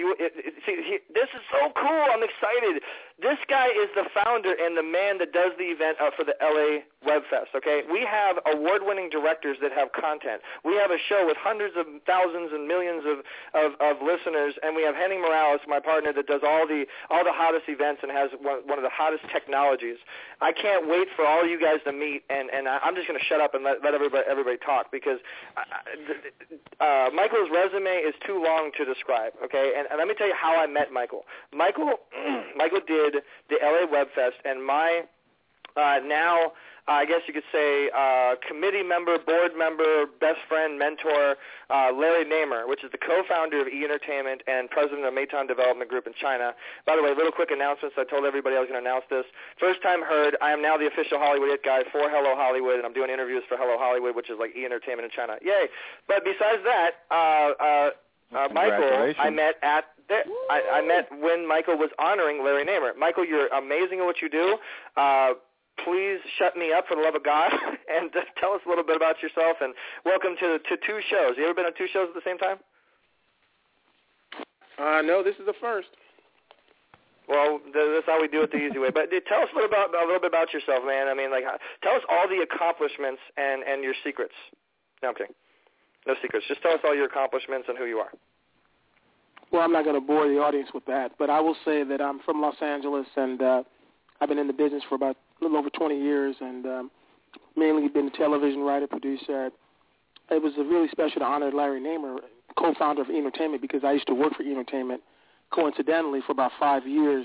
is so cool. I'm excited. This guy is the founder and the man that does the event for the LA Web Fest. Okay, we have award-winning directors that have content. We have a show with hundreds of thousands and millions of listeners, and we have Henning Morales, my partner, that does all the hottest events and has one of the hottest technologies. I can't wait for all you guys to meet, and I'm just going to shut up and let everybody talk, because Michael's resume is too long to describe. Okay, and let me tell you how I met Michael. Michael did the LA Web Fest, and my now I guess you could say committee member, board member, best friend, mentor, Larry Namer, which is the co-founder of E-Entertainment and president of Meitan Development Group in China. By the way, little quick announcements. I told everybody I was going to announce this. First time heard, I am now the official Hollywood It guy for Hello Hollywood, and I'm doing interviews for Hello Hollywood, which is like E-Entertainment in China. Yay! But besides that, Michael, I met when Michael was honoring Larry Namer. Michael, you're amazing at what you do. Please shut me up for the love of God, and tell us a little bit about yourself, and welcome to 2 shows. You ever been on 2 shows at the same time? No, this is the first. Well, that's how we do it the easy way. But tell us a little bit about yourself, man. I mean, tell us all the accomplishments and your secrets. No, I'm kidding. No secrets. Just tell us all your accomplishments and who you are. Well, I'm not going to bore the audience with that, but I will say that I'm from Los Angeles, and I've been in the business for about a little over 20 years, and mainly been a television writer, producer. It was really special to honor Larry Namer, co-founder of E-Entertainment, because I used to work for E-Entertainment, coincidentally, for about 5 years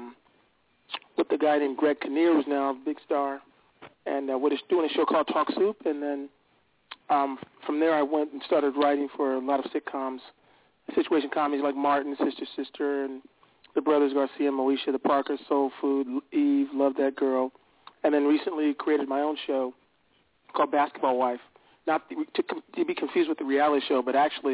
with a guy named Greg Kinnear, who's now a big star, and we're just doing a show called Talk Soup, and then from there I went and started writing for a lot of sitcoms, situation comedies like Martin, Sister, Sister, and The Brothers Garcia and Moesha, The Parkers, Soul Food, Eve, Love That Girl, and then recently created my own show called Basketball Wife. Not to be confused with the reality show, but actually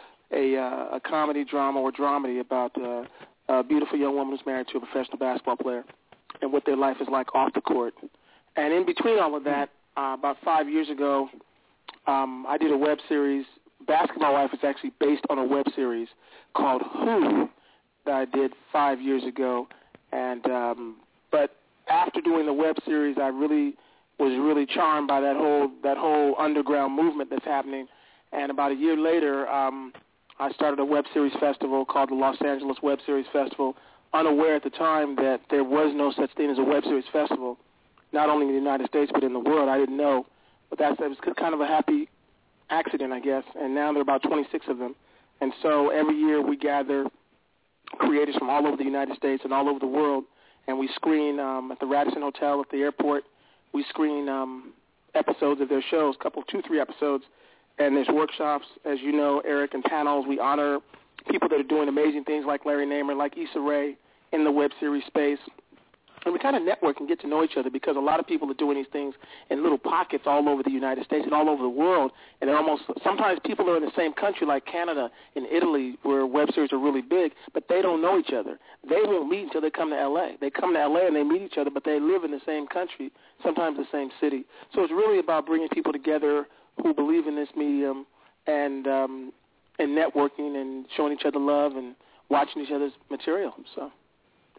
a comedy drama or dramedy about a beautiful young woman who's married to a professional basketball player and what their life is like off the court. And in between all of that, about 5 years ago, I did a web series. Basketball Wife is actually based on a web series called Who that I did 5 years ago. And but after doing the web series, I was really charmed by that whole underground movement that's happening. And about a year later, I started a web series festival called the Los Angeles Web Series Festival, unaware at the time that there was no such thing as a web series festival, not only in the United States but in the world. I didn't know. But that was kind of a happy accident, I guess. And now there are about 26 of them. And so every year we gather creators from all over the United States and all over the world, and we screen at the Radisson Hotel at the airport. We screen episodes of their shows, 2-3 episodes, and there's workshops, as you know, Eric, and panels. We honor people that are doing amazing things like Larry Namer, like Issa Rae in the web series space. And we kind of network and get to know each other, because a lot of people are doing these things in little pockets all over the United States and all over the world. And they're sometimes people are in the same country, like Canada and Italy, where web series are really big, but they don't know each other. They won't meet until they come to L.A. They come to L.A. and they meet each other, but they live in the same country, sometimes the same city. So it's really about bringing people together who believe in this medium and networking and showing each other love and watching each other's material. So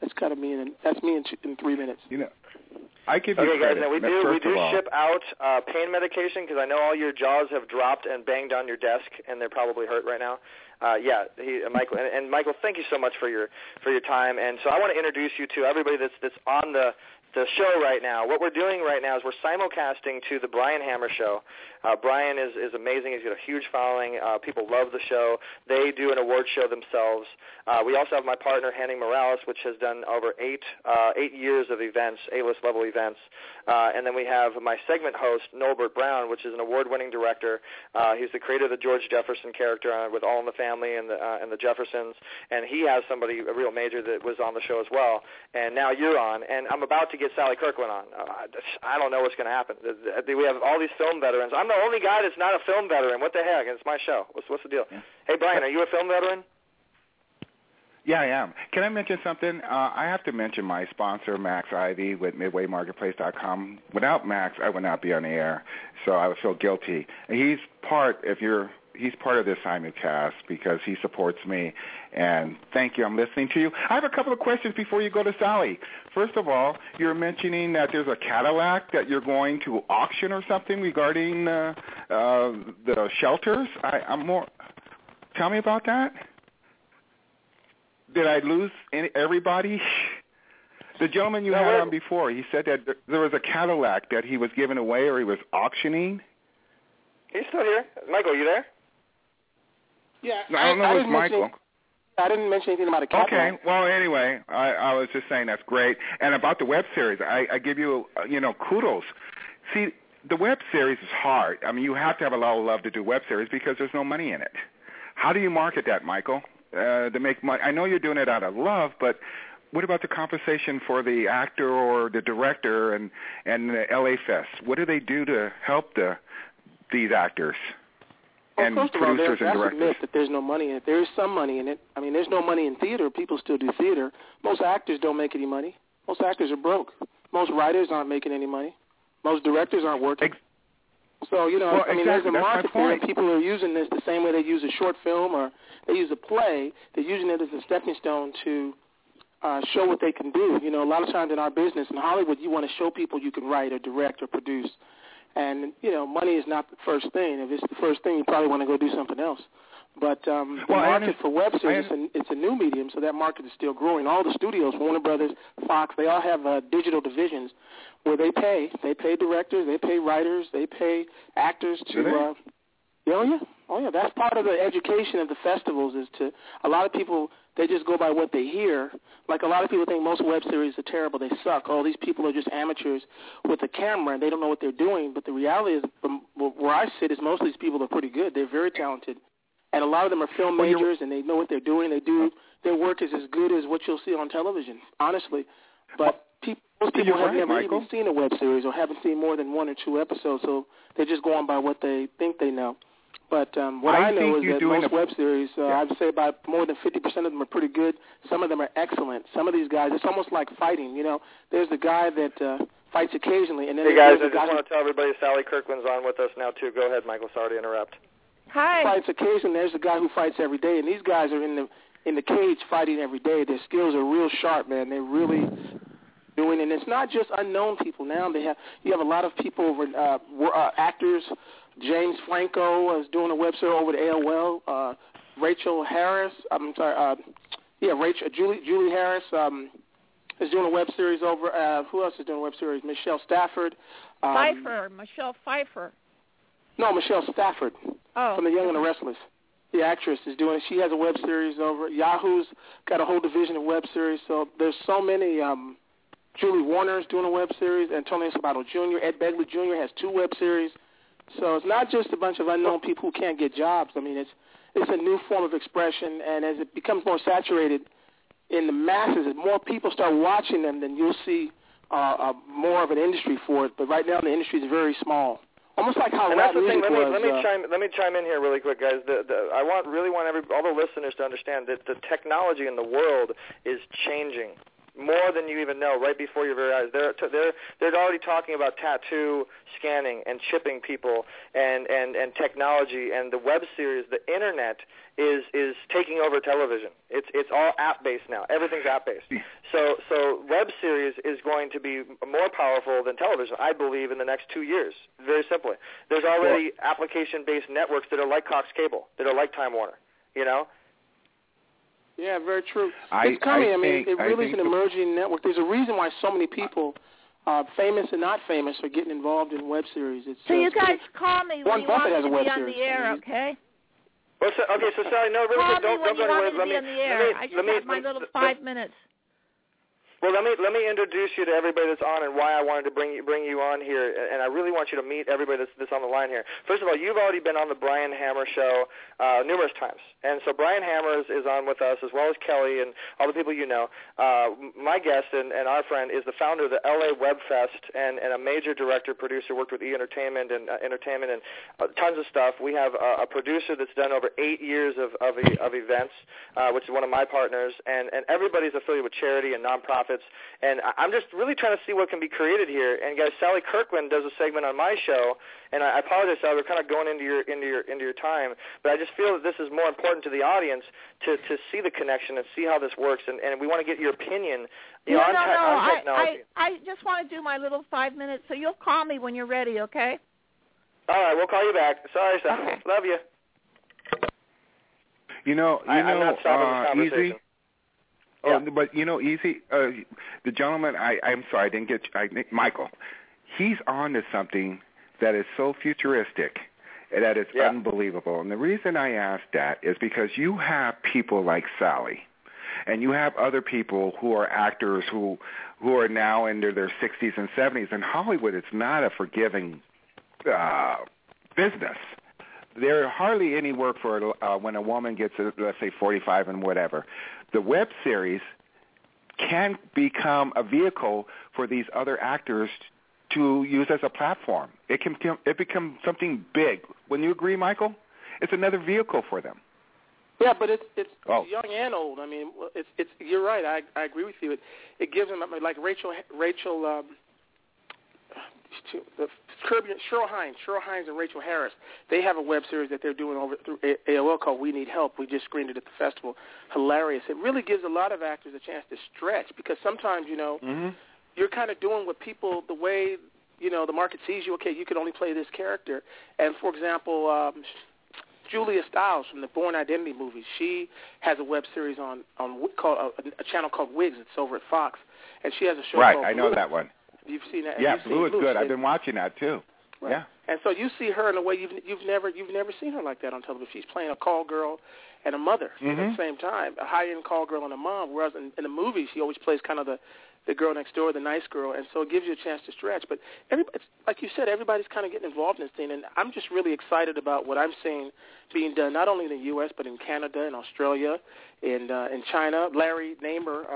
That's kind of me, and that's me in 3 minutes. You know, I give you okay, credit. guys, now we do ship out pain medication because I know all your jaws have dropped and banged on your desk, and they're probably hurt right now. Michael, and Michael, thank you so much for your time. And so I want to introduce you to everybody that's on the show right now. What we're doing right now is we're simulcasting to the Brian Hammer Show. Brian is amazing. He's got a huge following. People love the show. They do an award show themselves. We also have my partner, Henning Morales, which has done over 8 years of events, A-list level events. And then we have my segment host, Norbert Brown, which is an award-winning director. He's the creator of the George Jefferson character with All in the Family and the Jeffersons. And he has somebody, a real major, that was on the show as well. And now you're on. And I'm about to get Sally Kirkland on. I don't know what's going to happen. We have all these film veterans. I'm the only guy that's not a film veteran. What the heck? It's my show. What's the deal? Yeah. Hey, Brian, are you a film veteran? Yeah, I am. Can I mention something? I have to mention my sponsor, Max Ivy, with MidwayMarketplace.com. Without Max, I would not be on the air, so I would feel guilty. He's part of this simulcast because he supports me, and thank you. I'm listening to you. I have a couple of questions before you go to Sally. First of all, you're mentioning that there's a Cadillac that you're going to auction or something regarding the shelters. Tell me about that. Did I lose everybody? The gentleman you had on before, he said that there was a Cadillac that he was giving away or he was auctioning. He's still here. Michael, are you there? Yeah, no, I don't know if it's Michael. I didn't mention anything about a Cadillac. Okay, well, anyway, I was just saying that's great. And about the web series, I give you, kudos. See, the web series is hard. I mean, you have to have a lot of love to do web series because there's no money in it. How do you market that, Michael? To make money. I know you're doing it out of love, but what about the compensation for the actor or the director and the LA Fest? What do they do to help these actors and first of all, producers and directors? That's a myth that there's no money in it. There is some money in it. I mean, there's no money in theater. People still do theater. Most actors don't make any money. Most actors are broke. Most writers aren't making any money. Most directors aren't working. So, there's a market there, and people are using this the same way they use a short film or they use a play. They're using it as a stepping stone to show what they can do. A lot of times in our business, in Hollywood, you want to show people you can write or direct or produce. And, money is not the first thing. If it's the first thing, you probably want to go do something else. But the market for web series, it's a new medium, so that market is still growing. All the studios, Warner Brothers, Fox, they all have digital divisions where they pay directors, they pay writers, they pay actors to. Oh yeah, that's part of the education of the festivals. Is to a lot of people, they just go by what they hear. Like a lot of people think most web series are terrible, they suck. All these people are just amateurs with a camera and they don't know what they're doing. But the reality is, from where I sit, is most of these people are pretty good. They're very talented. And a lot of them are film majors, and they know what they're doing. Their work is as good as what you'll see on television, honestly. But most people have never even seen a web series or haven't seen more than 1 or 2 episodes, so they just go on by what they think they know. But what I know is that most web series, I would say about more than 50% of them are pretty good. Some of them are excellent. Some of these guys, it's almost like fighting. There's the guy that fights occasionally. And then hey, guys, I just want to tell everybody Sally Kirkland's on with us now, too. Go ahead, Michael. Sorry to interrupt. Hi. Fights occasionally. There's the guy who fights every day, and these guys are in the cage fighting every day. Their skills are real sharp, man. They're really doing, and it's not just unknown people. Now you have a lot of people over actors. James Franco is doing a web series over at AOL. Rachel Harris, Julie Harris is doing a web series over. Who else is doing a web series? Michelle Stafford. Michelle Pfeiffer. No, Michelle Stafford from The Young and the Restless. The actress is doing it. She has a web series over. Yahoo's got a whole division of web series. So there's so many. Julie Warner is doing a web series. Antonio Sabato Jr., Ed Begley Jr. has 2 web series. So it's not just a bunch of unknown people who can't get jobs. I mean, it's a new form of expression, and as it becomes more saturated in the masses, as more people start watching them, then you'll see more of an industry for it. But right now, the industry is very small. Almost like how rap music was. Let me chime in here really quick, guys. I really want all the listeners to understand that the technology in the world is changing. more than you even know, right before your very eyes. They're already talking about tattoo scanning and chipping people and technology, and the web series, the internet is taking over television. It's all app based now. Everything's app based. So web series is going to be more powerful than television, I believe, in the next 2 years. Very simply, there's already application based networks that are like Cox Cable, that are like Time Warner. You know. Yeah, very true. It's coming. I mean, it really is an emerging network. There's a reason why so many people, famous and not famous, are getting involved in web series. So you guys call me when you want me to be on the air, okay? Well, so Sally, no, really, don't go anywhere. Let me. I just have my little 5 minutes. Well, let me introduce you to everybody that's on and why I wanted to bring you on here, and I really want you to meet everybody that's on the line here. First of all, you've already been on the Brian Hammer show numerous times, and so Brian Hammer is on with us, as well as Kelly and all the people you know. My guest and our friend is the founder of the LA Web Fest and a major director, producer, worked with E! Entertainment and tons of stuff. We have a producer that's done over 8 years of events, which is one of my partners, and everybody's affiliated with charity and nonprofits. And I'm just really trying to see what can be created here. And guys, Sally Kirkland does a segment on my show, and I apologize, Sally, we're kind of going into your time, but I just feel that this is more important to the audience to see the connection and see how this works. And we want to get your opinion. On technology. I just want to do my little 5 minutes, so you'll call me when you're ready, okay? All right, we'll call you back. Sorry, Sally. Okay. Love you. I'm not stopping this conversation. Easy. Oh, but Easy, the gentleman, I'm sorry, I didn't get Michael. He's on to something that is so futuristic that it's unbelievable. And the reason I ask that is because you have people like Sally, and you have other people who are actors who are now into their 60s and 70s. In Hollywood, it's not a forgiving business. There are hardly any work for when a woman gets, let's say, 45 and whatever. The web series can become a vehicle for these other actors to use as a platform. It becomes something big. Wouldn't you agree, Michael? It's another vehicle for them. Yeah, but it's young and old. I mean, it's you're right. I agree with you. It gives them, like Rachel Cheryl Hines and Rachel Harris, they have a web series that they're doing over through AOL called We Need Help. We just screened it at the festival. Hilarious. It really gives a lot of actors a chance to stretch because sometimes, you're kind of doing what people, the way, the market sees you. Okay, you can only play this character. And, for example, Julia Stiles from the Bourne Identity movies, she has a web series on called a channel called Wigs. It's over at Fox. And she has a show called Right, I know that one. You've seen that? Yeah, Blue is good. I've been watching that too. Right. Yeah. And so you see her in a way you've never seen her like that on television. She's playing a call girl and a mother at the same time, a high-end call girl and a mom. Whereas in the movie, she always plays kind of the girl next door, the nice girl, and so it gives you a chance to stretch. But like you said, everybody's kind of getting involved in this thing, and I'm just really excited about what I'm seeing being done not only in the U.S. but in Canada and Australia, and in China. Larry Namer,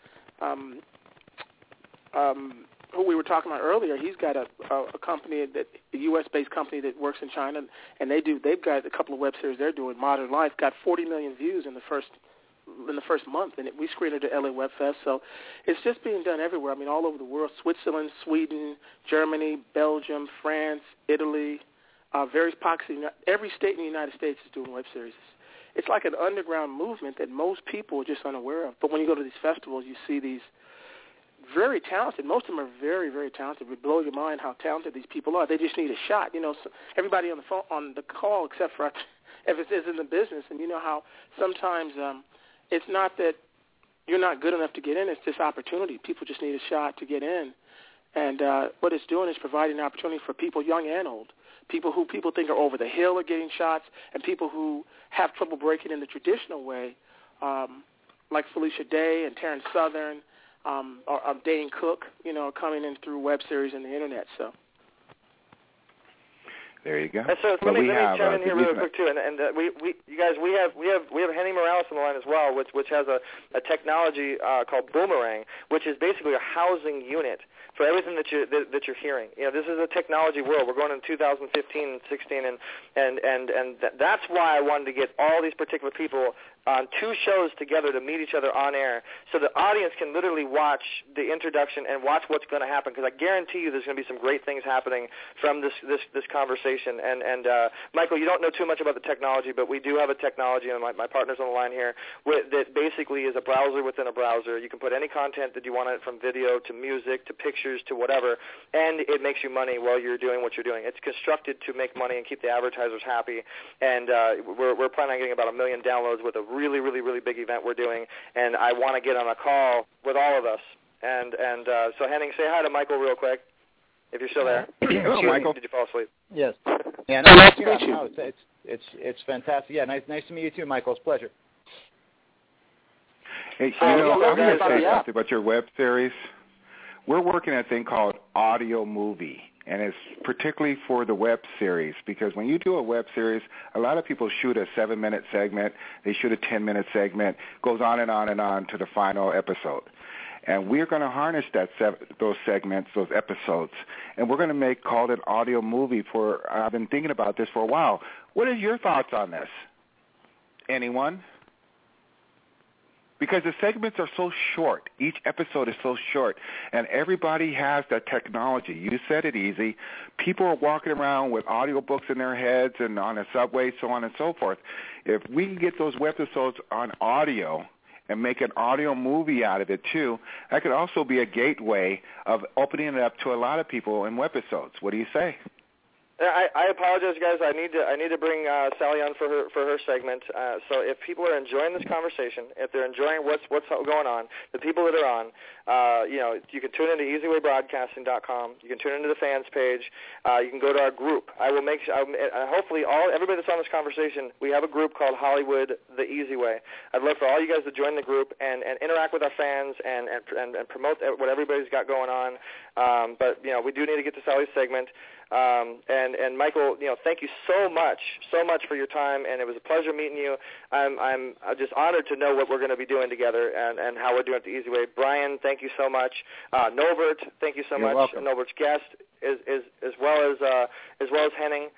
who we were talking about earlier, he's got a company, a U.S.-based company that works in China, and they've got a couple of web series they're doing. Modern Life got 40 million views in the first month, and we screened it at LA Web Fest. So it's just being done everywhere. I mean, all over the world: Switzerland, Sweden, Germany, Belgium, France, Italy, various pockets. Every state in the United States is doing web series. It's like an underground movement that most people are just unaware of. But when you go to these festivals, you see these very talented. Most of them are very, very talented. It would blow your mind how talented these people are. They just need a shot. So everybody on the phone, on the call, except for if it is in the business, and you know how sometimes it's not that you're not good enough to get in. It's this opportunity. People just need a shot to get in. And what it's doing is providing an opportunity for people, young and old, people who people think are over the hill are getting shots, and people who have trouble breaking in the traditional way, like Felicia Day and Terrence Southern, or Dane Cook, coming in through web series and the internet. So there you go. And so let me chime in here real quick too. And you guys, we have Henny Morales on the line as well, which has a technology called Boomerang, which is basically a housing unit for everything that you're hearing. This is a technology world. We're going in 2015 and 16, and that's why I wanted to get all these particular people on 2 shows together to meet each other on air, so the audience can literally watch the introduction and watch what's going to happen, because I guarantee you there's going to be some great things happening from this conversation. And Michael, you don't know too much about the technology, but we do have a technology, and my partner's on the line here, that basically is a browser within a browser. You can put any content that you want on it, from video to music to pictures to whatever, and it makes you money while you're doing what you're doing. It's constructed to make money and keep the advertisers happy, and we're planning on getting about 1 million downloads with a really, really, really big event we're doing, and I want to get on a call with all of us. And so Henning, say hi to Michael real quick, if you're still there. Hello, Michael. Did you fall asleep? Yes. Yeah, nice to meet you. No, it's fantastic. Yeah, nice to meet you too, Michael. It's a pleasure. Hey, I'm going to say something about your web series. We're working on a thing called Audio Movie, and it's particularly for the web series, because when you do a web series, a lot of people shoot a 7-minute segment, they shoot a 10-minute segment, goes on and on and on to the final episode. And we're going to harness those segments, those episodes, and we're going to call it Audio Movie. I've been thinking about this for a while. What are your thoughts on this? Anyone? Because the segments are so short. Each episode is so short, and everybody has that technology. You said it easy. People are walking around with audiobooks in their heads and on a subway, so on and so forth. If we can get those webisodes on audio and make an audio movie out of it too, that could also be a gateway of opening it up to a lot of people in webisodes. What do you say? I apologize, guys. I need to bring Sally on for her segment. So if people are enjoying this conversation, if they're enjoying what's going on, the people that are on, you can tune into EasyWayBroadcasting.com. You can tune into the fans page. You can go to our group. I will hopefully everybody that's on this conversation, we have a group called Hollywood the Easy Way. I'd love for all you guys to join the group and interact with our fans and promote what everybody's got going on. But we do need to get to Sally's segment. And Michael, thank you so much for your time, and it was a pleasure meeting you. I'm just honored to know what we're going to be doing together and how we're doing it the Easy Way. Brian, thank you so much. Norbert, thank you so You're much. welcome. Norbert's guest as well as Henning.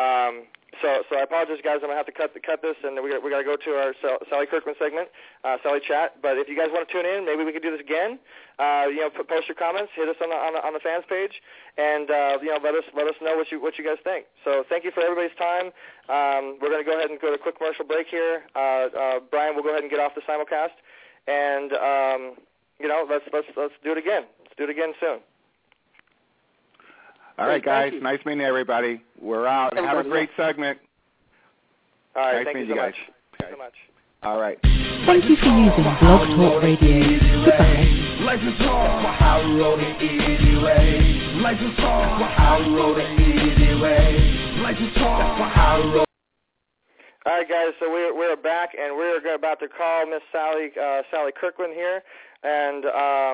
So I apologize, guys. I'm gonna have to cut this, and we got to go to our Sally Kirkman segment, Sally Chat. But if you guys want to tune in, maybe we could do this again. Post your comments, hit us on the fans page, and let us know what you guys think. So thank you for everybody's time. We're gonna go ahead and go to a quick commercial break here. Brian, we'll go ahead and get off the simulcast, and let's do it again. Let's do it again soon. All right, guys. Nice meeting everybody. We're out. Have a great segment. All right. Nice Thank you meeting so you much. guys. Thank you so much. All right. Thank you for using Blog Talk Radio. Goodbye. Life is hard, but I wrote it easy way. Life is hard, but I wrote it easy way. Life is hard, but I wrote. All right, guys. So we're back, and we're about to call Miss Sally Kirkland here, and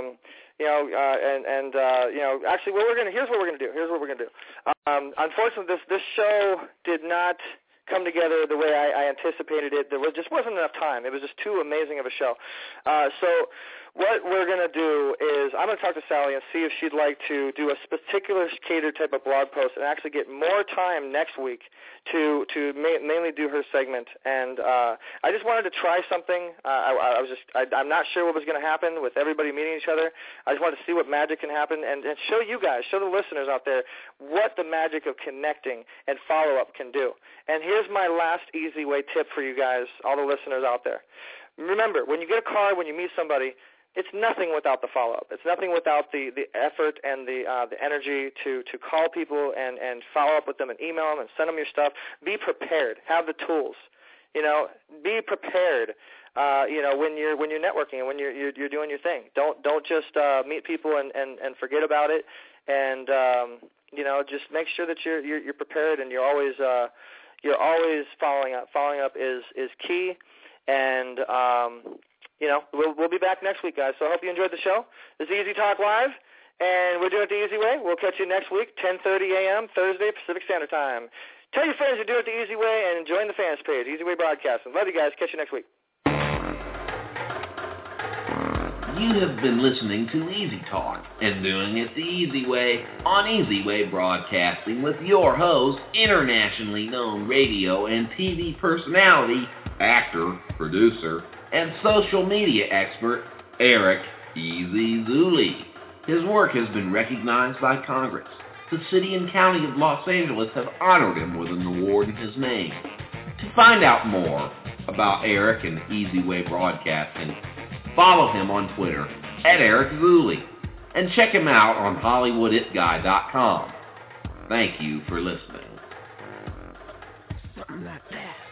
actually, here's what we're gonna do. Unfortunately, this show did not come together the way I anticipated it. There just wasn't enough time. It was just too amazing of a show. So what we're going to do is I'm going to talk to Sally and see if she'd like to do a particular catered type of blog post and actually get more time next week to mainly do her segment. And I just wanted to try something. I'm not sure what was going to happen with everybody meeting each other. I just wanted to see what magic can happen and show you guys, show the listeners out there what the magic of connecting and follow-up can do. And here's my last easy way tip for you guys, all the listeners out there. Remember, when you get a card, when you meet somebody, it's nothing without the follow-up. It's nothing without the effort and the energy to call people and follow up with them and email them and send them your stuff. Be prepared. Have the tools. Be prepared. When you're networking and when you're doing your thing. Don't just meet people and forget about it. And just make sure that you're prepared and you're always following up. Following up is key. And we'll be back next week, guys. So I hope you enjoyed the show. This is Easy Talk Live, and we're doing it the easy way. We'll catch you next week, 10:30 a.m., Thursday, Pacific Standard Time. Tell your friends to do it the easy way and join the fans page, Easy Way Broadcasting. Love you guys. Catch you next week. You have been listening to Easy Talk and doing it the easy way on Easy Way Broadcasting with your host, internationally known radio and TV personality, actor, producer, and social media expert Eric Easy Zuli. His work has been recognized by Congress. The city and county of Los Angeles have honored him with an award in his name. To find out more about Eric and Easy Way Broadcasting, follow him on Twitter at Eric Zuli and check him out on HollywoodItGuy.com. Thank you for listening. Something like that.